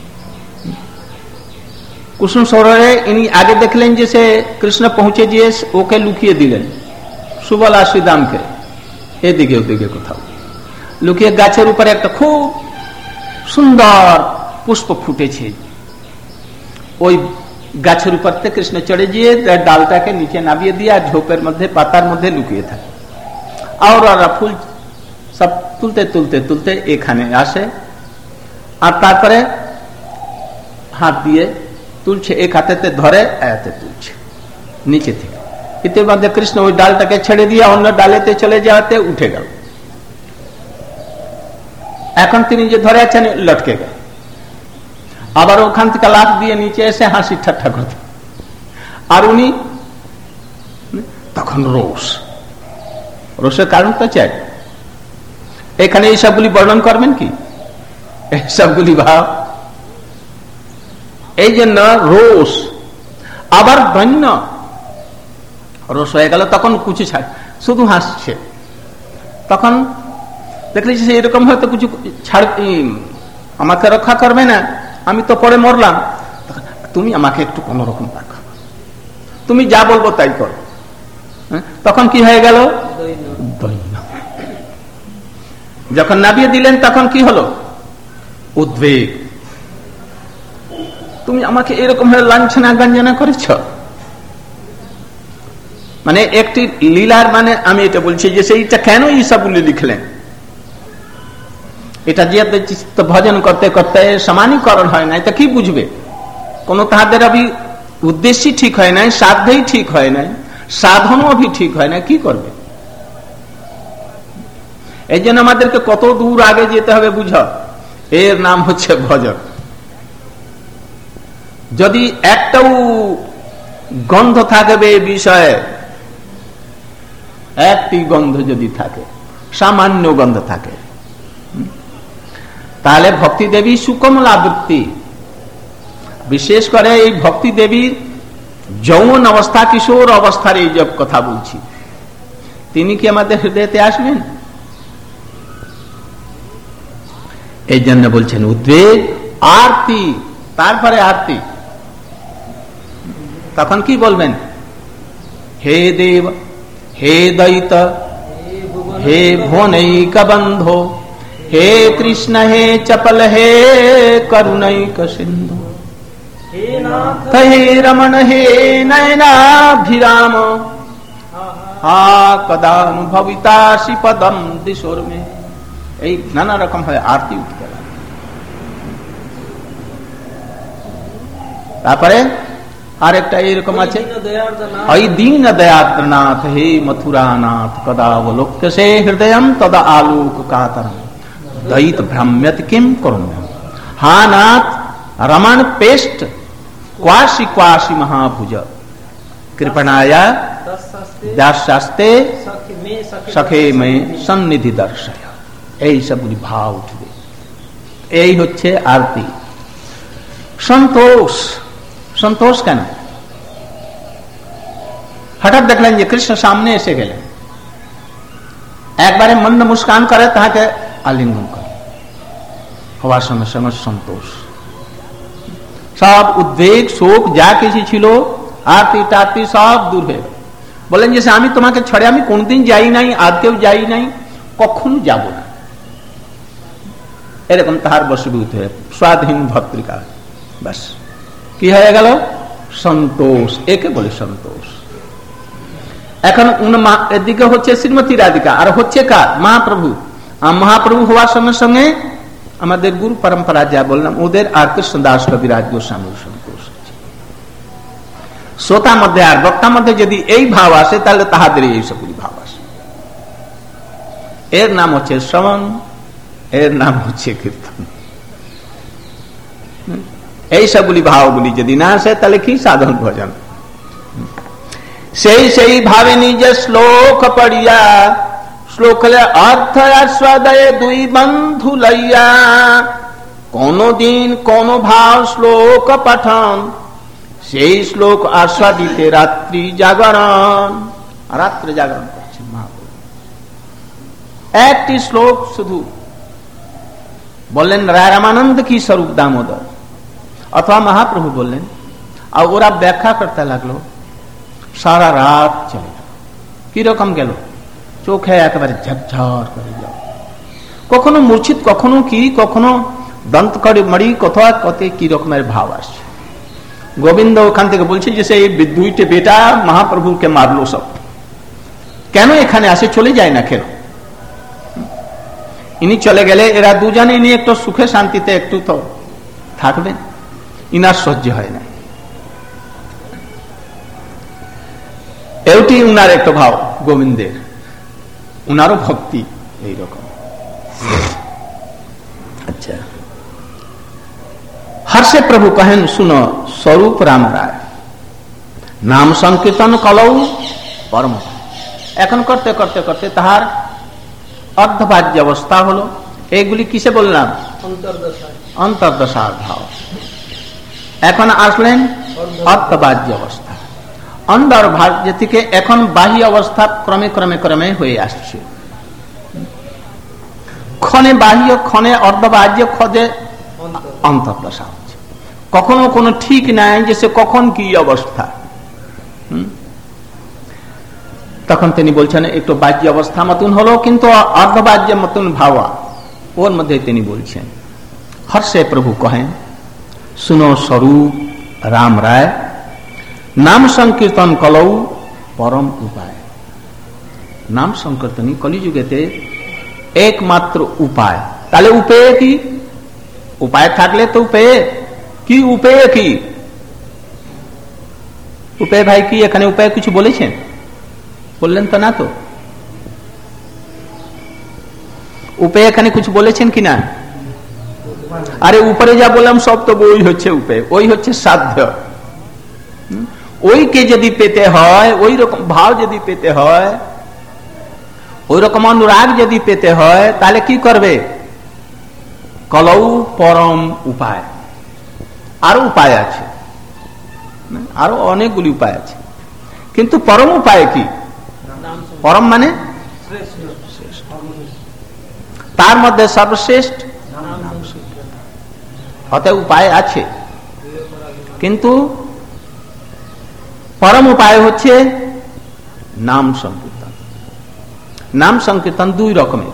কুসুম সরোবরে ইনি আগে দেখলেন যে সে কৃষ্ণ পৌঁছে গিয়ে ওকে লুকিয়ে দিলেন, সুবল আর শ্রীদামকে এদিকে ওদিকে কোথাও লুকিয়ে। গাছের উপরে একটা খুব সুন্দর পুষ্প ফুটেছে, ওই গাছের উপর থেকে কৃষ্ণ চড়ে গিয়ে ডালটাকে নিচে নামিয়ে দিয়ে আর ঝোপের মধ্যে পাতার মধ্যে লুকিয়ে থাকে। আর ওরা ফুল সব তুলতে তুলতে তুলতে এখানে আসে, আর তারপরে হাত দিয়ে তুলছে, এক হাতেতে ধরে আয়াতে তুলছে নিচে থেকে। ইতিমধ্যে কৃষ্ণ ওই ডালটাকে ছেড়ে দিয়ে অন্য ডালেতে চলে যাওয়াতে উঠে গেল। এখন তিনি যে ধরে আছেন লটকে গেল। আবার ওখান থেকে লাফ দিয়ে নিচে এসে হাসি ঠাট্টা করতে, আর উনি তখন রোষ। রোষের কারণ তো চাই, এখানে এই সবগুলি বর্ণন করবেন কি? এই সবগুলি ভাব, এই জন্য রোষ। আবার দৈন্য রোষ হয়ে গেল, তখন কুচি ছাড়, শুধু হাসছে। তখন দেখলি যে এরকম হয়তো কিছু ছাড়, আমাকে রক্ষা করবে না, আমি তো পরে মরলাম, তুমি আমাকে একটু কোন রকম রাখো, তুমি যা বলবো তাই করো। তখন কি হয়ে গেল? দৈন্য। যখন নাবিয়ে দিলেন তখন কি হলো? উদ্বেগ। তুমি আমাকে এরকম ভাবে লাঞ্ছনা গঞ্জনা করেছ। মানে একটি লীলার, মানে আমি এটা বলছি যে সেইটা কেন এইসবগুলি লিখলেন, এটা যে চিত্ত ভজন করতে করতে সমানীকরণ হয় না, এটা কি বুঝবে? কোন তাহাদের অভি উদ্দেশ্যই ঠিক হয় নাই, সাধ্যই ঠিক হয় নাই, সাধনও অভি ঠিক হয় না, কি করবে? এই জন্য আমাদেরকে কত দূর আগে যেতে হবে, বুঝ, এর নাম হচ্ছে ভজন। যদি একটাও গন্ধ থাকবে এই বিষয়ে, একটি গন্ধ যদি থাকে, সামান্য গন্ধ থাকে, তাহলে ভক্তি দেবী সুকমলা বৃত্তি বিশেষ করে এই ভক্তি দেবীর যৌন অবস্থা, কিশোর অবস্থার এই যে কথা বলছি, তিনি কি আমাদের হৃদয়তে আসবেন? এই জন্য বলছেন উদ্বেগ, আরতি, তারপরে আরতি। তখন কি বলবেন? হে দেব, হে দৈত, হে ভুবনৈক বন্ধো, হে কৃষ্ণ, হে চপল, হে করুণৈক সিন্ধু, হে রমণ, হে নয়নাভিরাম, হা কদানুভবিতাসি পদম দিশোর মে। এই নানা রকম হয় আরতি উঠতে। তারপরে আরেকটা এরকম আছে, ওই দীন দয়াদ্রনাথ, হে মথুরানাথ, কদাবলোক্য সে হৃদয়ম তদা আলোক কাতরম দয়িত ভ্রম্যত কিম করুণ্যম। হা নাথ রমণ পেষ্ট क्वाशी क्वाशी महाभुज कृपणाया दास्ते सखे में सन्निधि दर्शय। এই সবগুলি ভাব উঠবে। এই হচ্ছে আরতি। সন্তোষ, সন্তোষ কেন? হঠাৎ দেখলেন যে কৃষ্ণ সামনে এসে গেলেন, একবারে মন্দ মুস্কান করে তাহাকে আলিঙ্গন করে, হওয়ার সঙ্গে সঙ্গে সন্তোষ, সব উদ্বেগ শোক যা কিছু ছিল আরতি টারতি সব দূর হয়ে গেল। বলেন যে আমি তোমাকে ছড়ে আমি কোনদিন যাই নাই, আজকেও যাই নাই, কখনো যাব না, এরকম তাহার বশীভূত হয়ে স্বাধীন ভত্রিকা। ব্যাস কি হয়ে গেল? সন্তোষ। একে বলে সন্তোষ। এখন এদিকে হচ্ছে শ্রীমতী রাধিকা, আর হচ্ছে কার? মহাপ্রভু। আর মহাপ্রভু হওয়ার সঙ্গে সঙ্গে আমাদের গুরু পরম্পরা যা বললাম ওদের আর কৃষ্ণদাস কবিরাজ গোস্বামীর সন্তোষ। শ্রোতার মধ্যে আর বক্তার মধ্যে যদি এই ভাব আসে তাহলে তাহাদের এই সবগুলি ভাব আসে। এর নাম হচ্ছে শ্রবণ, এর নাম হচ্ছে কীর্তন। এই সবগুলি ভাবগুলি যদি না আসে তাহলে কি সাধন ভজন? সেই সেই ভাবে নিজে শ্লোক পড়িয়া, শ্লোক অর্থ আস্বাদয়ে দুই বন্ধু লইয়া, কোন দিন কোন ভাব শ্লোক পাঠন, সেই শ্লোক আস্বাদিতে রাত্রি জাগরণ। রাত্রে জাগরণ করছেন মহাপ্রভু। একটি শ্লোক শুধু বললেন রায় রামানন্দ কি স্বরূপ দামোদর, অথবা মহাপ্রভু বললেন, আর ওরা ব্যাখ্যা করতে লাগলো, সারা রাত চলে গেল। কিরকম গেল? চোখে একেবারে ঝরঝর করে যাও, কখনো মূর্ছিত, কখনো কি, কখনো দন্ত করে মরি, কোথাও কত কি রকমের ভাব আসছে। গোবিন্দ ওখান থেকে বলছে যে সেই দুইটে বেটা মহাপ্রভুকে মারলো সব, কেন এখানে আসে, চলে যায় না কেন? ইনি চলে গেলে এরা দুজনে ইনি একটু সুখে শান্তিতে একটু তো থাকবেন, ইনার সহ্য হয় না। এটি উনার একটা ভাব, গোবিন্দের, উনারও ভক্তি এইরকম। আচ্ছা, हर्षे प्रभु कहें सुनो स्वरूप राम राय, नाम संकीर्तन कलौ परम। এখন করতে করতে করতে তাহার অর্ধবাহ্য অবস্থা হলো। এইগুলি কিসে বললাম? অন্তর্দশার ভাব। এখন আসলেন অর্ধবাহ্য অবস্থা। অন্তর্বাহ্য থেকে এখন বাহ্য অবস্থা ক্রমে ক্রমে ক্রমে হয়ে আসছে। ক্ষণে বাহ্য, ক্ষণে অর্ধবাহ্য, ক্ষণে অন্তর্দশা হচ্ছে। কখনো কোনো ঠিক নাই যে সে কখন কি অবস্থা। তখন তিনি বলছেন একটু বাহ্য অবস্থা মতন হলো, কিন্তু অর্ধবাহ্য মতন ভাবা ওর মধ্যে তিনি বলছেন। হর্ষে প্রভু কহেন শুনো স্বরূপ রাম রায়, নাম সংকীর্তন কলৌ পরম উপায়। নাম সংকীর্তনই কলিযুগেতে একমাত্র উপায়। তাহলে উপায় কি? উপায় থাকলে তো উপায় কি? উপায় কি? উপায় ভাই কি? এখানে উপায় কিছু বলেছেন? বললেন তো না? তো উপায় এখানে কিছু বলেছেন কিনা? আরে উপরে যা বললাম সব তো ওই হচ্ছে উপায়, ওই হচ্ছে সাধ্য। ওইকে যদি পেতে হয়, ওই রকম ভাব যদি পেতে হয়, ওই রকম অনুরাগ যদি পেতে হয়, তাহলে কি করবে? কলৌ পরম উপায়। আরো উপায় আছে। আরো অনেকগুলি উপায় আছে, কিন্তু পরম উপায় কি? পরম মানে তার মধ্যে সর্বশ্রেষ্ঠ হতে উপায় আছে, কিন্তু পরম উপায় হচ্ছে নাম সংকীর্তন। নাম সংকীর্তন দুই রকমের,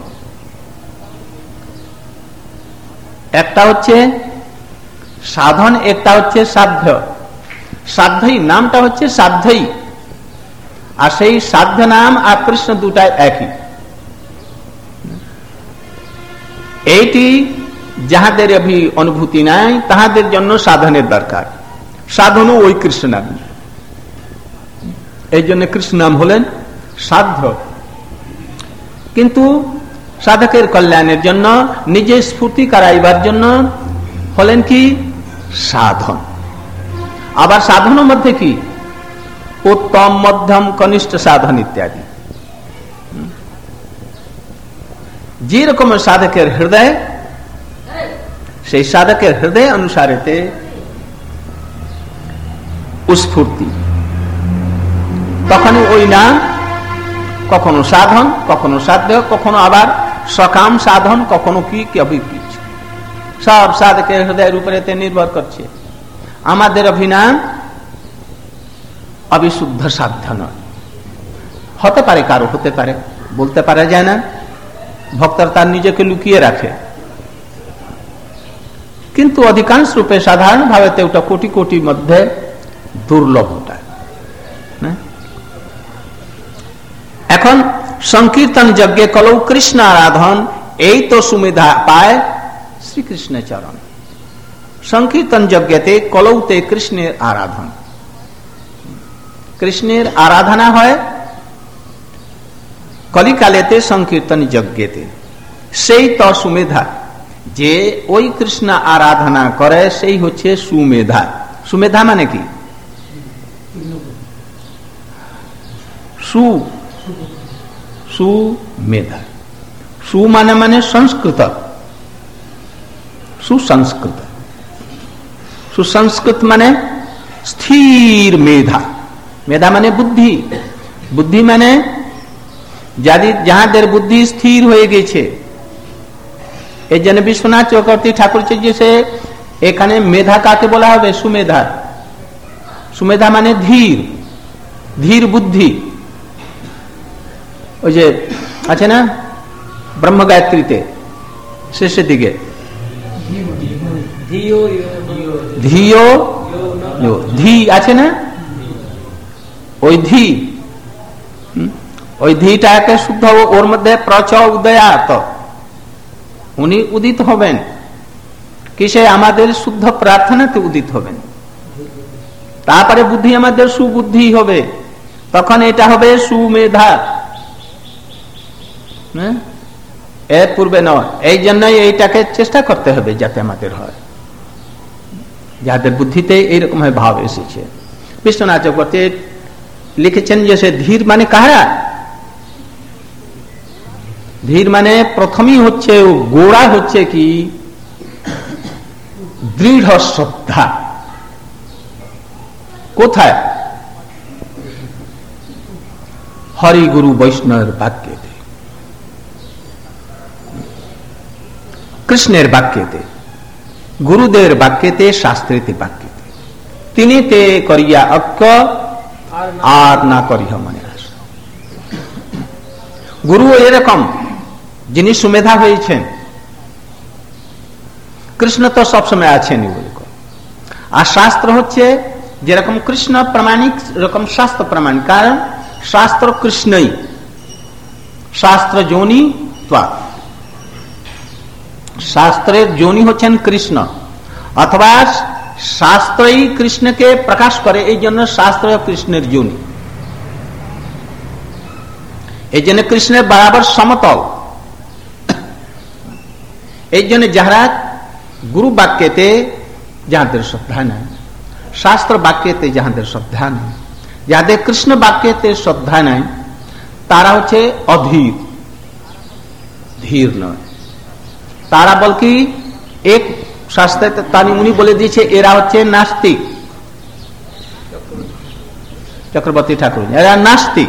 একটা হচ্ছে সাধন, একটা হচ্ছে সাধ্য। সাধ্যই নামটা হচ্ছে সাধ্যই, আর সেই সাধ্য নাম আর কৃষ্ণ দুটাই একই। এইটি যাহাদের অভি অনুভূতি নাই তাহাদের জন্য সাধনের দরকার। সাধনও ওই কৃষ্ণ নাম, এই জন্য কৃষ্ণ নাম হলেন সাধ্য। কিন্তু সাধকের কল্যাণের জন্য, নিজে স্ফূর্তি করাইবার জন্য হলেন কি সাধন। আবার সাধনের মধ্যে কি উত্তম, মধ্যম, কনিষ্ঠ সাধন ইত্যাদি। যে রকমের সাধকের হৃদয়, সেই সাধকের হৃদয় অনুসারেতে স্ফূর্তি, তখনই ওই নাম কখনো সাধন, কখনো সাধ্য, কখনো আবার সকাম সাধন, কখনো কি কবি কিছু। সব সাধকের হৃদয়ের উপরে নির্ভর করছে। আমাদের অভিনাম অবিশুদ্ধ সাধ্য নয়, হতে পারে কারো, হতে পারে, বলতে পারা যায় না। ভক্তরা তার নিজেকে লুকিয়ে রাখে, কিন্তু অধিকাংশ রূপে সাধারণ ভাবে ওটা কোটি কোটির মধ্যে দুর্লভ ওটা। এখন সংকীর্তন যজ্ঞে কলৌ কৃষ্ণ আরাধন, এই তো সুবিধা পায় শ্রীকৃষ্ণ চরণ। সংকীর্তন যজ্ঞেতে কলৌতে কৃষ্ণের আরাধন, কৃষ্ণের আরাধনা হয় কলিকালেতে সংকীর্তন যজ্ঞেতে। সেই তো সুমেধা, যে ওই কৃষ্ণ আরাধনা করে সেই হচ্ছে সুমেধা। সুমেধা মানে কি? সু সুমেধা, সু মানে মানে সংস্কৃত, সুসংস্কৃত। সুসংস্কৃত মানে স্থির মেধা। মেধা মানে বুদ্ধি। বুদ্ধি মানে যাহাদের বুদ্ধি স্থির হয়ে গেছে। এই জন্য বিশ্বনাথ চক্রবর্তী ঠাকুর যে এখানে মেধা কাকে বলা হবে? সুমেধা। সুমেধা মানে ধীর, ধীর বুদ্ধি। ওই যে আছে না ব্রহ্ম গায়ত্রীতে শেষের দিকে ধিও ধি আছে না, ওই ধি, ওই ধিটাকে শুদ্ধ, ওর মধ্যে প্রচ উদয়াত, উনি উদিত হবেন কিসে? আমাদের শুদ্ধ প্রার্থনাতে উদিত হবেন। তারপরে বুদ্ধি আমাদের সুবুদ্ধি হবে, তখন এটা হবে সুমেধা। এর পূর্বে নয়। এই জন্যই এইটাকে চেষ্টা করতে হবে যাতে আমাদের হয়, যাদের বুদ্ধিতে এইরকম ভাব এসেছে। বিশ্বনাথ চক্রবর্তী লিখেছেন যে সে ধীর মানে কারা? ধীর মানে প্রথমেই হচ্ছে গোড়া হচ্ছে কি দৃঢ় শ্রদ্ধা। কোথায়? হরি গুরু বৈষ্ণবের বাক্যেতে, কৃষ্ণের বাক্যেতে, গুরুদেবের বাক্যেতে, শাস্ত্রেতে বাক্যেতে। তিনি তে করিয়া অক্ষ আর না করিয়া মনে আস। গুরু এরকম যিনি সুমেধা হয়েছেন। কৃষ্ণ তো সবসময় আছেন, আর শাস্ত্র হচ্ছে যেরকম কৃষ্ণ প্রামাণিক এরকম শাস্ত্র প্রামাণিক। কারণ শাস্ত্র কৃষ্ণই, শাস্ত্র যোনি ত্বা, শাস্ত্রের যোনি হচ্ছেন কৃষ্ণ, অথবা শাস্ত্রই কৃষ্ণকে প্রকাশ করে, এই জন্য শাস্ত্র কৃষ্ণের যোনি। এই জন্য কৃষ্ণের বরাবর সমতল। এই জন্য যাহারা গুরু বাক্যেতে যাহাদের শ্রদ্ধা নাই, শাস্ত্র বাক্যেতে যাহাদের শ্রদ্ধা নাই, যাদের কৃষ্ণ বাক্যেতে শ্রদ্ধা নাই, তারা হচ্ছে অধীর, ধীর নয়। তারা বলকি এক শাস্ত্রে তানি উনি বলে দিয়েছে এরা হচ্ছে নাস্তিক। চক্রবর্তী ঠাকুর এরা নাস্তিক।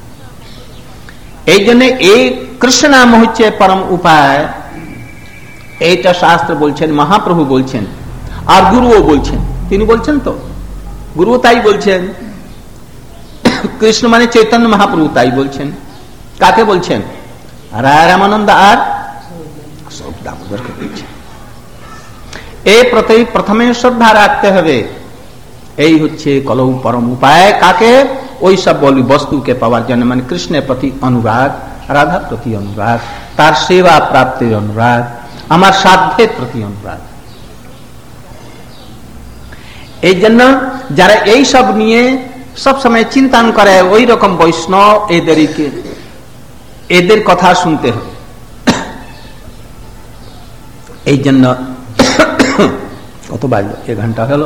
এই জন্য এই কৃষ্ণ নাম হচ্ছে পরম উপায়, এইটা শাস্ত্র বলছেন, মহাপ্রভু বলছেন, আর গুরুও বলছেন। তিনি বলছেন তো, গুরু তাই বলছেন, কৃষ্ণ মানে চৈতন্য মহাপ্রভু তাই বলছেন। কাকে বলছেন? রায় রামানন্দ আর স্বরূপ দামোদরকে বলছেন। এই প্রতি প্রথমে শ্রদ্ধা রাখতে হবে। এই হচ্ছে কলৌ পরম উপায়। কাকে? ওই সব বলি বস্তুকে পাওয়ার জন্য, মানে কৃষ্ণের প্রতি অনুরাগ, রাধা প্রতি অনুরাগ, তার সেবা প্রাপ্তির অনুরাগ, আমার সাধ্যের প্রতি অনুরাগ। এই জন্য যারা এই সব নিয়ে সব সময় চিন্তান করে, ওই রকম বৈষ্ণব এদেরকে এদের কথা শুনতে হবে। এই জন্য কত বাজলো? এক ঘন্টা হল।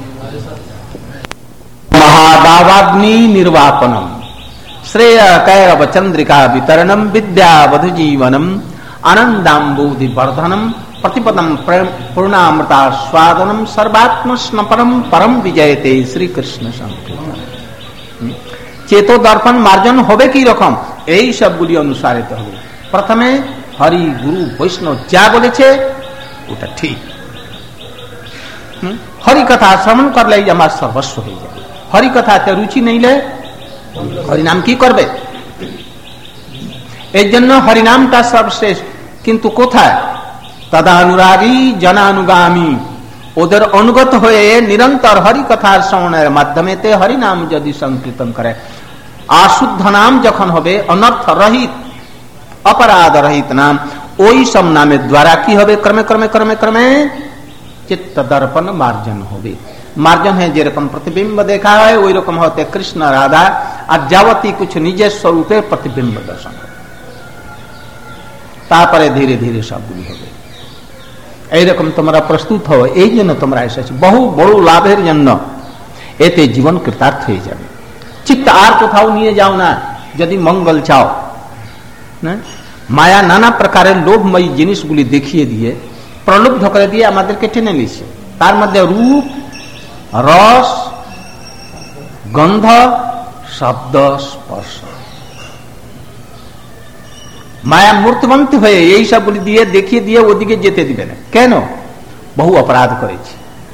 মহাদাবাগ্নি নির্বাপনম শ্রেয় কৈরব চন্দ্রিকা বিতরণম বিদ্যাবধু জীবনম আনন্দাম্বুধি বর্ধনম प्रतिपदम पूर्णामृता स्वादनम सर्वात्मस्नपरम परम विजयते श्री कृष्ण संकीर्तन। चेतो दर्पण मार्जन होबे की रकम এই সবগুলি অনুসারিত হবে। প্রথমে হরি গুরু বৈষ্ণব যা বলেছে ওটা ঠিক। হরি কথা শ্রবণ করলেই আমার সর্বস্ব হয়ে যাবে। হরি কথাতে রুচি নেইলে হরি নাম কি করবে? এই জন্য হরি নামটা সর্বশ্রেষ্ঠ। কিন্তু কোথায়? তদানুরাগী জনানুগামী, ওদের অনুগত হয়ে নিরন্তর হরি কথার শ্রবণের মাধ্যমে হরি নাম যদি সংকীর্তন করে, অশুদ্ধ নাম যখন হবে, অনর্থ রহিত অপরাধ রহিত নাম, ওই সব নামের দ্বারা কি হবে? ক্রমে ক্রমে ক্রমে ক্রমে চিত্ত দর্পণ মার্জন হবে। মার্জন है যেরকম প্রতিবিম্ব দেখা হয় ওই রকম হতে কৃষ্ণ রাধা আর যাবতী कुछ নিজের স্বরূপের প্রতিবিম্ব দর্শন হবে। তারপরে ধীরে ধীরে সবগুলি হবে। এইরকম তোমরা প্রস্তুত হও। এই জন্য তোমরা এসেছো বহু বড় লাভের জন্য। এতে জীবন কৃতার্থ হয়ে যাবে। চিত্ত আর কোথাও নিয়ে যাও না যদি মঙ্গল চাও। মায়া নানা প্রকারের লোভময়ী জিনিসগুলি দেখিয়ে দিয়ে প্রলুব্ধ করে দিয়ে আমাদেরকে টেনে নিচ্ছে। তার মধ্যে রূপ, রস, গন্ধ, শব্দ, স্পর্শ। মায়া মূর্তিমন্ত হয়ে এই সবগুলি দিয়ে দেখিয়ে দিয়ে ওদিকে যেতে দিবে না। কেন? বহু অপরাধ করেছি।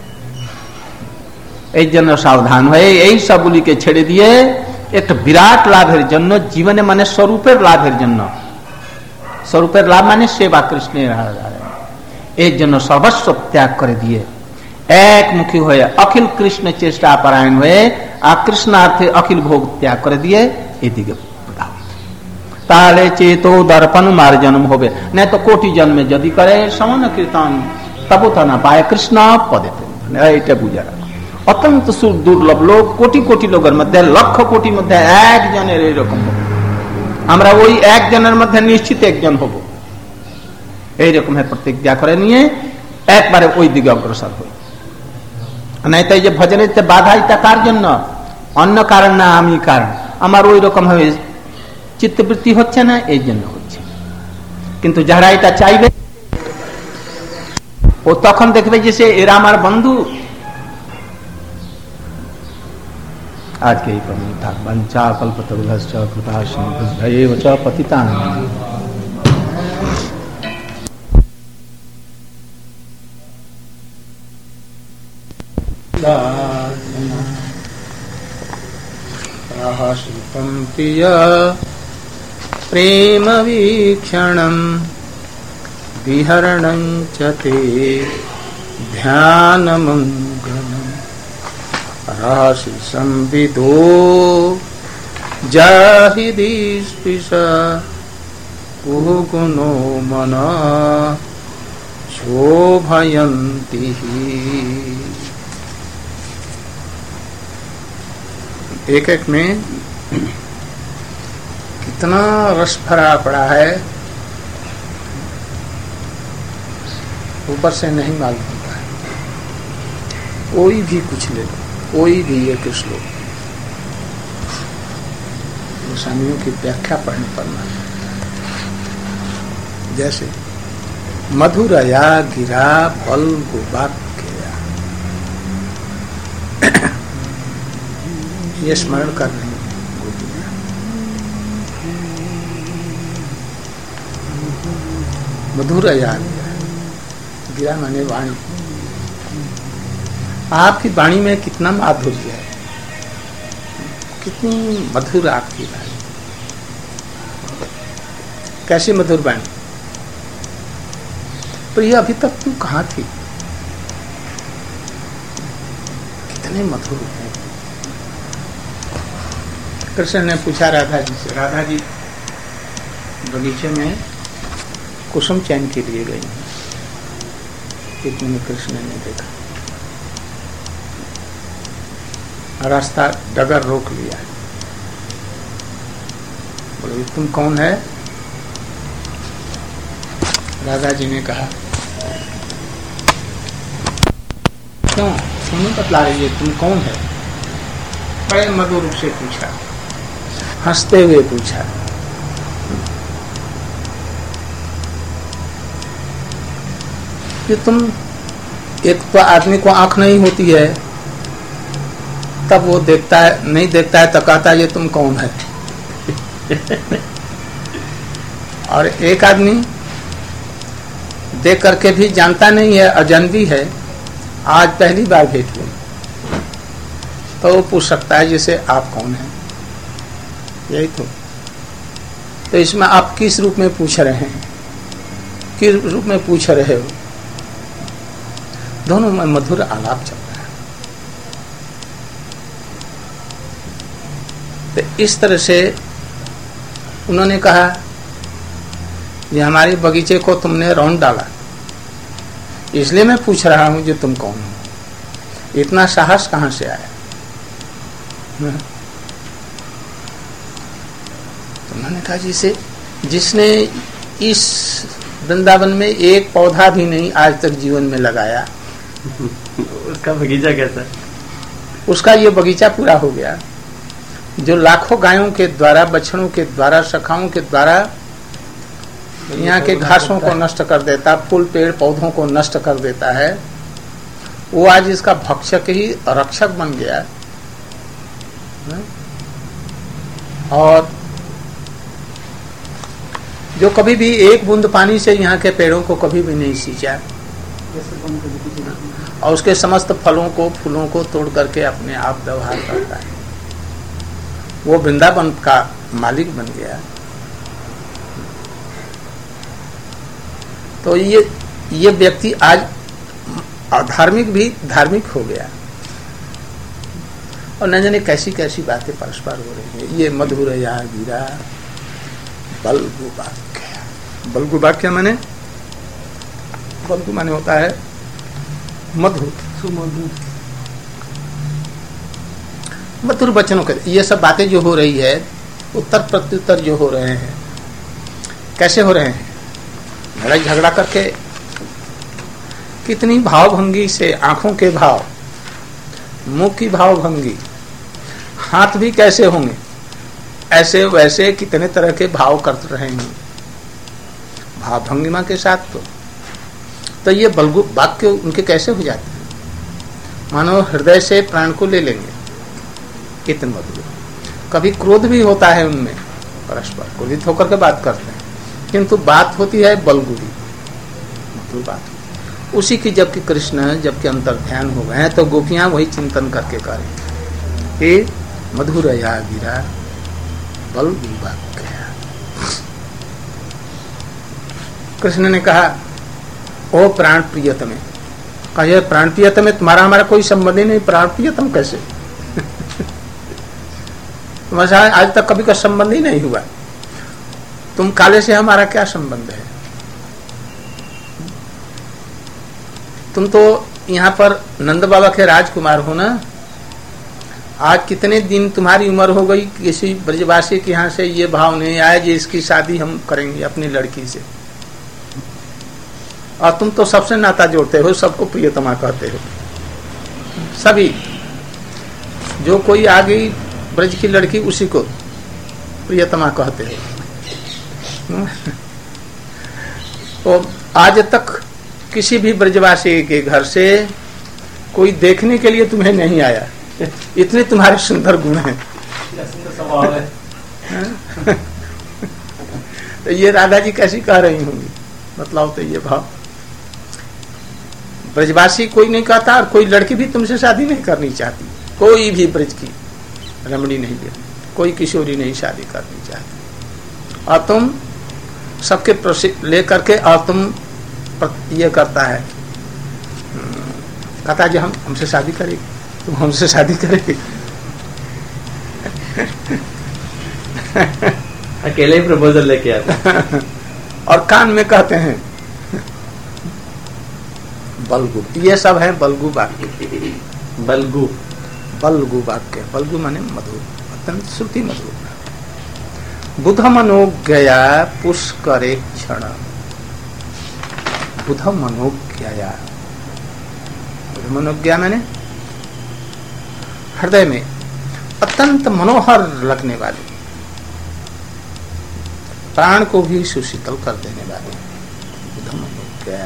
এই জন্য সাবধান হয়ে এই সবগুলিকে ছেড়ে দিয়ে একটা বিরাট লাভের জন্য, জীবনে মানে স্বরূপের লাভের জন্য, স্বরূপের লাভ মানে সেবা কৃষ্ণের, এর জন্য সর্বস্ব ত্যাগ করে দিয়ে একমুখী হয়ে অখিল কৃষ্ণ চেষ্টা পরায়ণ হয়ে আর কৃষ্ণার্থে অখিল ভোগ ত্যাগ করে দিয়ে এদিকে তাহলে চেতো দর্পণ মার্জনম হবে। না তো কোটি জন্মে যদি করে সমান কীর্তন তবু তো না পায় কৃষ্ণ পদে। এইটা বুঝা রাখো। অত্যন্ত দুর্লভ লোক, কোটি কোটি লোকের মধ্যে, লক্ষ কোটির মধ্যে একজনের এইরকম হবে। আমরা ওই একজনের মধ্যে নিশ্চিত একজন হব। এইরকম প্রতিজ্ঞা করে নিয়ে একবারে ওই দিকে অগ্রসর হই। নাই তো এই যে ভজনের বাধা, এটা কার জন্য? অন্য কারণ না, আমি কারণ। আমার ওই রকম ভাবে চিত্তবৃত্তি হচ্ছে না, এই জন্য হচ্ছে। কিন্তু যারা এটা চাইবে ও তখন দেখবে যে সে এরা আমার বন্ধু। আজকে এই পর্যন্ত থাক। বাঞ্ছা কল্পতরুভ্যশ্চ কৃপা সিন্ধুভ্যেব চ পতিতানাং। शिल्पं प्रिय प्रेम वीक्षणं विहरणं च ते ध्यानमङ्गलम् राशि संविदो जाहिदी स्पृश कुहुकुनो मना शोभयन्ति। एक एक में कितना रस भरा पड़ा है, ऊपर से नहीं मालूम होता है। कोई भी कुछ ले लो, कोई भी एक श्लोक गोस्वामियों की व्याख्या पढ़ने पर मालूम होता है। जैसे मधुरया गिरा फल गोबाक ये स्मरण कर रही हैं गोपियां। मधुर याद गिरा माने वाणी। आपकी वाणी में कितना माधुर्य है, कितनी मधुर आपकी वाणी। कैसी मधुर वाणी। पर ये अभी तक तू कहाँ थी? कितने मधुर हैं। कृष्ण ने पूछा राधा जी से, राधा जी बगीचे में कुसुम चैन के लिए गई हैं। इतने में कृष्ण ने देखा, रास्ता डगर रोक लिया। बोले तुम कौन है? राधा जी ने कहा क्यों तुम नहीं बतला रही है, तुम कौन है? बड़े मधुर रूप से पूछा, हंसते हुए पूछा। कि तुम, एक तो आदमी को आंख नहीं होती है, तब वो देखता है, नहीं देखता है तो कहता है ये तुम कौन है। और एक आदमी देख करके भी जानता नहीं है, अजनबी है, आज पहली बार भेंट हुई, तो वो पूछ सकता है जैसे आप कौन हैं। यही तो तो इसमें आप किस रूप में पूछ रहे हैं, किस रूप में पूछ रहे हो? दोनों में मधुर आलाप चल रहा है। तो इस तरह से उन्होंने कहा ये हमारे बगीचे को तुमने रौंद डाला, इसलिए मैं पूछ रहा हूं जो तुम कौन हो। इतना साहस कहां से आया? तो उन्होंने कहा जिसे जिसने इस वृंदावन में एक पौधा भी नहीं आज तक जीवन में लगाया, उसका बगीचा कैसा? उसका ये बगीचा पूरा हो गया। जो लाखों गायों के द्वारा, बछड़ों के द्वारा, सखाओं के द्वारा यहाँ के घासों को नष्ट कर देता, फूल पेड़ पौधों को नष्ट कर देता है, वो आज इसका भक्षक ही रक्षक बन गया। और जो कभी भी एक बूंद पानी से यहाँ के पेड़ों को कभी भी नहीं सींचा, और उसके समस्त फलों को, फूलों को तोड़ करके अपने आप व्यवहार करता है, वो वृंदावन का मालिक बन गया। तो ये ये व्यक्ति आज धार्मिक भी धार्मिक हो गया। और न जाने कैसी कैसी बातें परस्पर हो रही है। ये मधुर या गिरा बल्गु वाक्य। बल्गु वाक्य माने, बल्गु माने होता है मधुर, सुमधुर, मधुर वचनों के। ये सब बातें जो हो रही है, उत्तर प्रत्युत्तर जो हो रहे हैं, कैसे हो रहे हैं? लड़ाई झगड़ा करके, कितनी भावभंगी से, आंखों के भाव, मुंह की भावभंगी, हाथ भी कैसे होंगे, ऐसे वैसे कितने तरह के भाव कर रहे हैं भावभंगिमा के साथ। तो तो ये बल्गु वाक्य उनके कैसे हो जाते हैं? मानो हृदय से प्राण को ले लेंगे, कितने मधुर। कभी क्रोध भी होता है उनमें, परस्पर क्रोधित होकर के बात करते हैं, किंतु बात होती है बलगुरी, मधुर बात। उसी की जबकि कृष्ण जबकि अंतर ध्यान हो गए हैं, तो गोपियां वही चिंतन करके करें कि मधुर या गिरा बलगु वाक्य। कृष्ण ने कहा ओ प्राण प्रियतमे। कहा ये प्राण प्रियतमे तुम्हारा हमारा कोई संबंध ही नहीं, प्राण प्रियतम कैसे? तुम्हारे आज तक कभी का संबंध ही नहीं हुआ। तुम काले से हमारा क्या संबंध है? तुम तो यहाँ पर नंद बाबा के राजकुमार हो ना। आज कितने दिन तुम्हारी उम्र हो गई, किसी ब्रजवासी के यहाँ से ये भाव नहीं आया कि इसकी शादी हम करेंगे अपनी लड़की से। और तुम तो सबसे नाता जोड़ते हो, सबको प्रियतमा कहते हो। सभी जो कोई आ गई ब्रज की लड़की, उसी को प्रियतमा कहते हो। तो आज तक किसी भी ब्रजवासी के घर से कोई देखने के लिए तुम्हें नहीं आया इतने तुम्हारे सुंदर गुण हैं। स्वभाव है। तो ये राधा जी कैसी कह रही होंगी, मतलब तो ये भाव ब्रजवासी कोई नहीं कहता, और कोई लड़की भी तुमसे शादी नहीं करनी चाहती, कोई भी ब्रज की रमणी नहीं है, कोई किशोरी नहीं शादी करनी चाहती, और तुम सबके लेकर के, और तुम ये करता है, कहता जी हम हमसे शादी करेगी, तुम हमसे शादी करेगी। अकेले ही प्रपोजल लेके आते और कान में कहते हैं बलगु, ये सब है बलगु वाक्य। बलगु बलगु वाक्य, बलगु माने मधुर, अत्यंत श्रुति मधुर। बुध मनोज्ञया पुष्करे क्षण, बुध मनोज्ञया, बुध मनोज्ञा मैंने हृदय में अत्यंत मनोहर लगने वाली, प्राण को भी सुशीतल कर देने वाली बुध मनोज्ञया।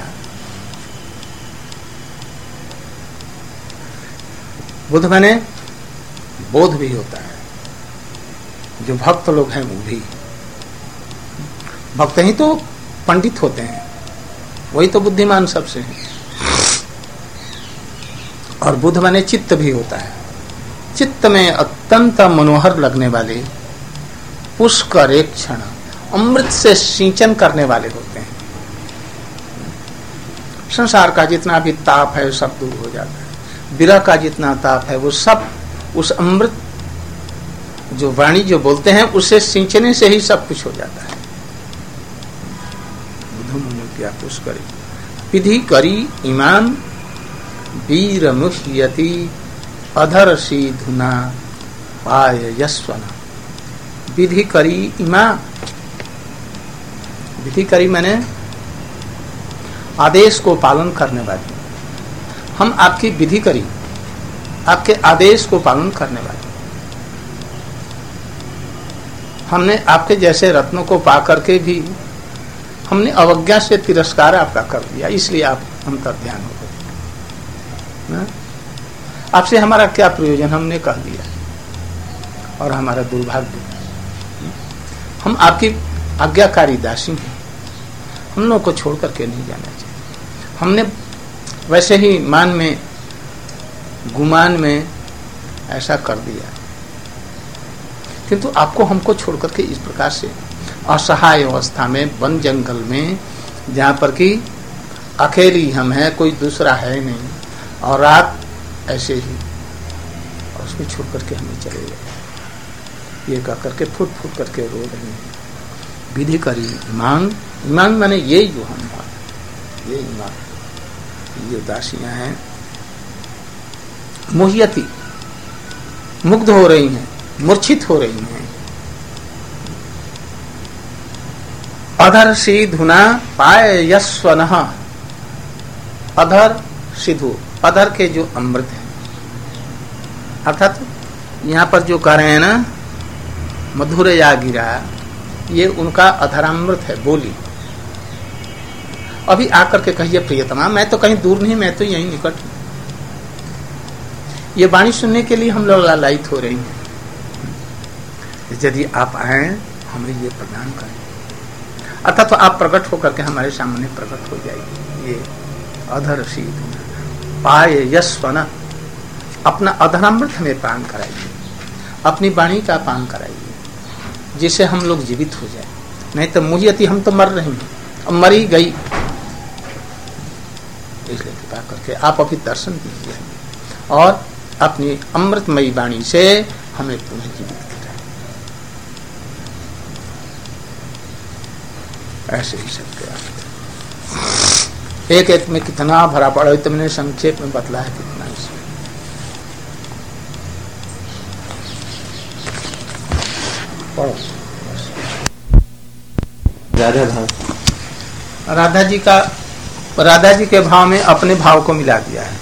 बुध माने बोध भी होता है, जो भक्त लोग हैं वो भी, भक्त ही तो पंडित होते हैं, वही तो बुद्धिमान सबसे है। और बुध माने चित्त भी होता है, चित्त में अत्यंत मनोहर लगने वाले, पुष्कर एक क्षण अमृत से सिंचन करने वाले होते हैं। संसार का जितना भी ताप है सब दूर हो जाता है, विरह का जितना ताप है वो सब उस अमृत जो वाणी जो बोलते हैं उससे सिंचने से ही सब कुछ हो जाता है। क्या पुष्करी विधि करी इमाम वीर मुह्यति अधर सी धुना पाय यस्वना। विधि करी इमाम, विधि करी मैंने आदेश को पालन करने वाली, हम आपकी विधि करी, आपके आदेश को पालन करने वाले। हमने आपके जैसे रत्नों को पा करके भी हमने अवज्ञा से तिरस्कार आपका कर दिया, इसलिए आप हम तक ध्यान हो गए। आपसे हमारा क्या प्रयोजन, हमने कह दिया, और हमारा दुर्भाग्य, हम आपकी आज्ञाकारी दासी हैं, हम लोगों को छोड़ करके नहीं जाना चाहिए। हमने वैसे ही मान में गुमान में ऐसा कर दिया, किंतु आपको हमको छोड़ करके इस प्रकार से असहाय अवस्था में वन जंगल में, जहाँ पर कि अकेली हम हैं, कोई दूसरा है नहीं, और रात ऐसे ही, और उसमें छोड़ करके हमें चले गए, ये कह करके फुट फुट करके रो रहे हैं। विधि करी मांग, मांग माने ये जो हम ये मांग, ये दासियां हैं मोहियती, मुग्ध हो रही हैं, मूर्छित हो रही हैं। अधर सी धुना पाय यस्वन, अधर सिधु, अधर के जो अमृत है, अर्थात यहाँ पर जो कह रहे हैं ना मधुर या गिरा, ये उनका अधरामृत है, बोली। अभी आकर के कहिए प्रियतमा, मैं तो कहीं दूर नहीं, मैं तो यहीं निकट हूं। ये वाणी सुनने के लिए हम लोग लालायित हो रही हैं। यदि आप आए हमें ये प्रदान करें, अर्थात तो आप प्रकट होकर के हमारे सामने प्रकट हो जाएगी। ये अधर शीत पाय यस्वना, अपना अधरामृत हमें पान कराइए, अपनी वाणी का पान कराइए, जिससे हम लोग जीवित हो जाए। नहीं तो मुझे हम तो मर रही हैं, अब मरी गई, इसलिए कृपा करके आप अभी दर्शन दीजिए और अपनी अमृतमयी वाणी से हमें पुनः जीवित कराए। ऐसे ही सबके एक एक में कितना भरा पड़ा है, तुमने संक्षेप में बतला है कितना इसमें। पढ़ो। राधा भाव, राधा जी का, राधा जी के भाव में अपने भाव को मिला दिया है।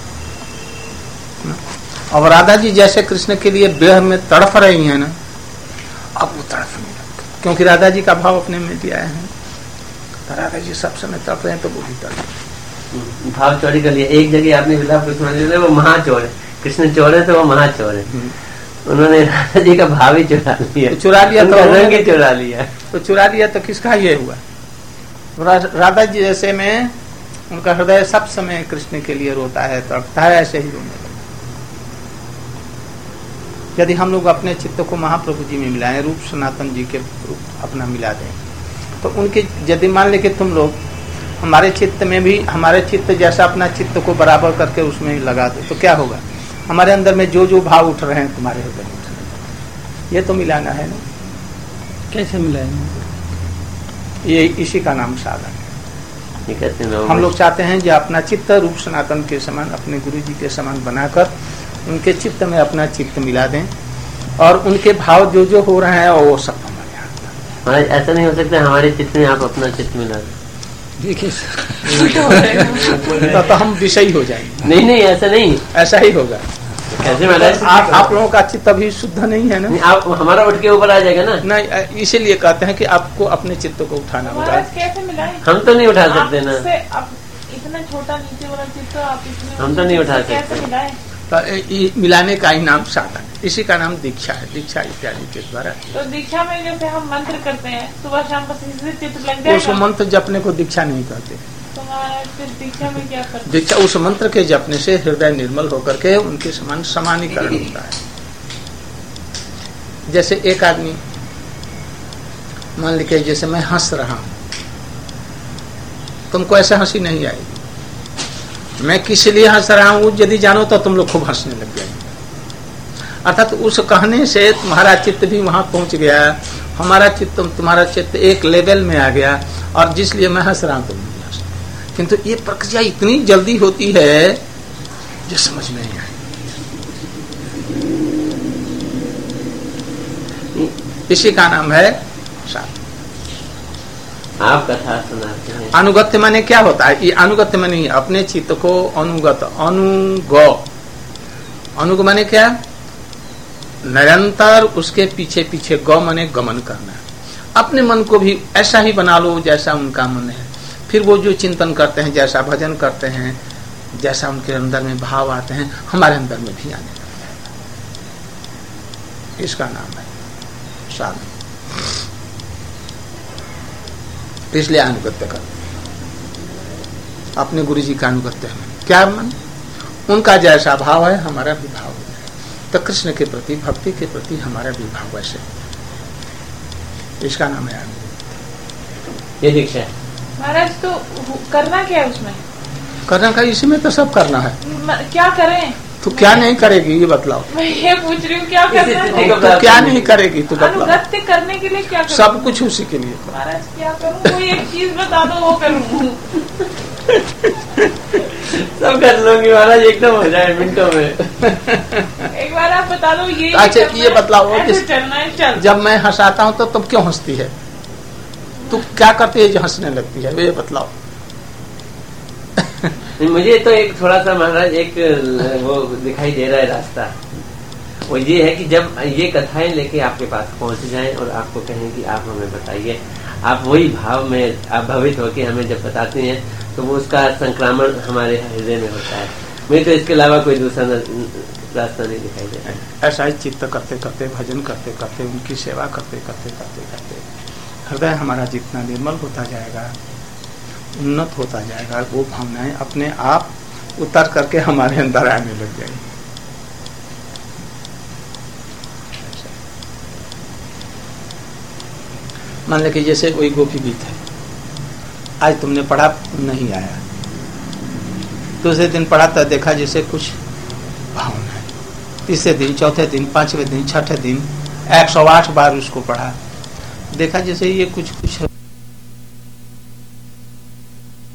अब राधा जी जैसे कृष्ण के लिए बेह में तड़फ रही हैं ना, अब वो तड़फने लग, क्योंकि राधा जी का भाव अपने में दिया है। तो राधा जी सब समय तड़प रहे हैं तो वो भी तड़प। भाव चोरी कर लिया। एक जगह आपने विलाप को सुना, वो महाचोर है, कृष्ण चोर है तो वो महाचोर है। उन्होंने राधा जी का भाव ही चुरा लिया, तो चुरा लिया तो रंग ही चुरा लिया। तो चुरा लिया तो किसका ये हुआ? राधा जी जैसे में उनका हृदय सब समय कृष्ण के लिए रोता है, तड़पता है, ऐसे ही रोने लगता। यदि हम लोग अपने चित्त को महाप्रभु जी में मिलाएं, रूप सनातन जी के रूप अपना मिला दें, तो उनके यदि मान ले कि तुम लोग हमारे चित्त में भी हमारे चित्त जैसा अपना चित्त को बराबर करके उसमें लगा दो, तो क्या होगा? हमारे अंदर में जो जो भाव उठ रहे हैं तुम्हारे हृदय में उठ रहे हैं, ये तो मिलाना है ना। कैसे मिलाएंगे? ये इसी का नाम साधन है। ये कहते हैं हम लोग चाहते हैं जो अपना चित्त रूप सनातन के समान, अपने गुरु जी के समान बनाकर उनके चित्त में अपना चित्त मिला दें, और उनके भाव जो जो हो रहे हैं वो सब हमारे हाथ में। ऐसा नहीं हो सकता हमारे चित्त में आप अपना चित्त मिला दें? देखिए तो, तो हम विषयी हो जाएंगे। नहीं नहीं, ऐसा नहीं, ऐसा ही होगा। कैसे महाराज? आप आप लोगों का चित्त अभी शुद्ध नहीं है ना, आप हमारा उठ के ऊपर आ जाएगा ना। नहीं, इसीलिए कहते हैं कि आपको अपने चित्त को उठाना होगा। कैसे मिलाएं? हम तो नहीं उठा सकते ना, इतना छोटा नीचे वाला चित्त आप इसमें हम तो नहीं उठा सकते। कैसे मिलाएं? तो मिलाने का ही नाम साधन है, इसी का नाम दीक्षा है, दीक्षा इत्यादि के द्वारा। तो दीक्षा में जैसे हम मंत्र करते हैं सुबह शाम, बस इससे चित्त लग जाएगा। उस मंत्र जपने को दीक्षा नहीं कहते। तो फिर दीक्षा में क्या करते? दीक्षा उस मंत्र के जपने से हृदय निर्मल होकर के उनके समान समानीकरण होता है। जैसे एक आदमी मान लीजिए, जैसे मैं हंस रहा हूं, तुमको ऐसे हंसी नहीं आएगी। मैं किस लिए हंस रहा हूं यदि जानो तो तुम लोग खूब हंसने लग जाएंगे। अर्थात तो उस कहने से तुम्हारा चित्त भी वहां पहुंच गया, हमारा चित्त तुम्हारा चित्त एक लेवल में आ गया, और जिसलिए मैं हंस रहा हूं तुम नहीं हंस। किंतु ये प्रक्रिया इतनी जल्दी होती है जो समझ में नहीं आई। इसी का नाम है साधन। आप कथा सुनाते हैं। अनुगत्य माने क्या होता है? ये अनुगत्य माने अपने चित्त को अनुगत, अनुग अनुग माने क्या? निरंतर उसके पीछे पीछे गौ माने गमन करना। अपने मन को भी ऐसा ही बना लो जैसा उनका मन है। फिर वो जो चिंतन करते हैं, जैसा भजन करते हैं, जैसा उनके अंदर में भाव आते हैं, हमारे अंदर में भी आने लगता है। इसका नाम है साधन। इसलिए अनुगत्य कर, अपने गुरु जी का अनुगत्य है। क्या मन? उनका जैसा भाव है हमारा भी भाव है, तो कृष्ण के प्रति, भक्ति के प्रति हमारा भी भाव वैसे। इसका नाम है अनुगत्य। ये दीक्षा है महाराज। तो करना क्या है उसमें? करना का इसी में तो सब करना है। म, क्या करें? तू क्या नहीं करेगी ये बतलाओ। मैं ये पूछ रही हूँ क्या करना है? तो क्या नहीं करेगी तू बतलाओ। अनुगत्य करने के लिए क्या करूं? सब कुछ उसी के लिए। महाराज क्या करूं? कोई एक चीज बता दो, वो करूं। सब कर लूंगी महाराज, एकदम हो जाए मिनटों में। एक बार आप बता दो ये। अच्छा ये बतलाओ, ऐसे चलना है, चल। जब मैं हंसाता हूँ तो तुम क्यों हंसती है? तू क्या करती है जो हंसने लगती है? ये बतलाओ। मुझे तो एक थोड़ा सा महाराज एक वो दिखाई दे रहा है रास्ता। वो ये है कि जब ये कथाएं लेके आपके पास पहुंच जाएं और आपको कहें कि आप हमें बताइए, आप वही भाव में आप भवित होके हमें जब बताते हैं तो वो उसका संक्रमण हमारे हृदय में होता है। मुझे तो इसके अलावा कोई दूसरा रास्ता नहीं दिखाई दे रहा। ऐसा ही चित्त करते करते, भजन करते करते, उनकी सेवा करते करते करते करते हृदय हमारा जितना निर्मल होता जाएगा, उन्नत होता जाएगा, वो भावनाएं अपने आप उतर करके हमारे अंदर आने लग जाएगी। मान ले कि जैसे कोई गोपी गीत है, आज तुमने पढ़ा नहीं आया, दूसरे दिन पढ़ा तो देखा जैसे कुछ भावना है, तीसरे दिन, चौथे दिन, पांचवें दिन, छठे दिन एक सौ आठ बार उसको पढ़ा, देखा जैसे ये कुछ कुछ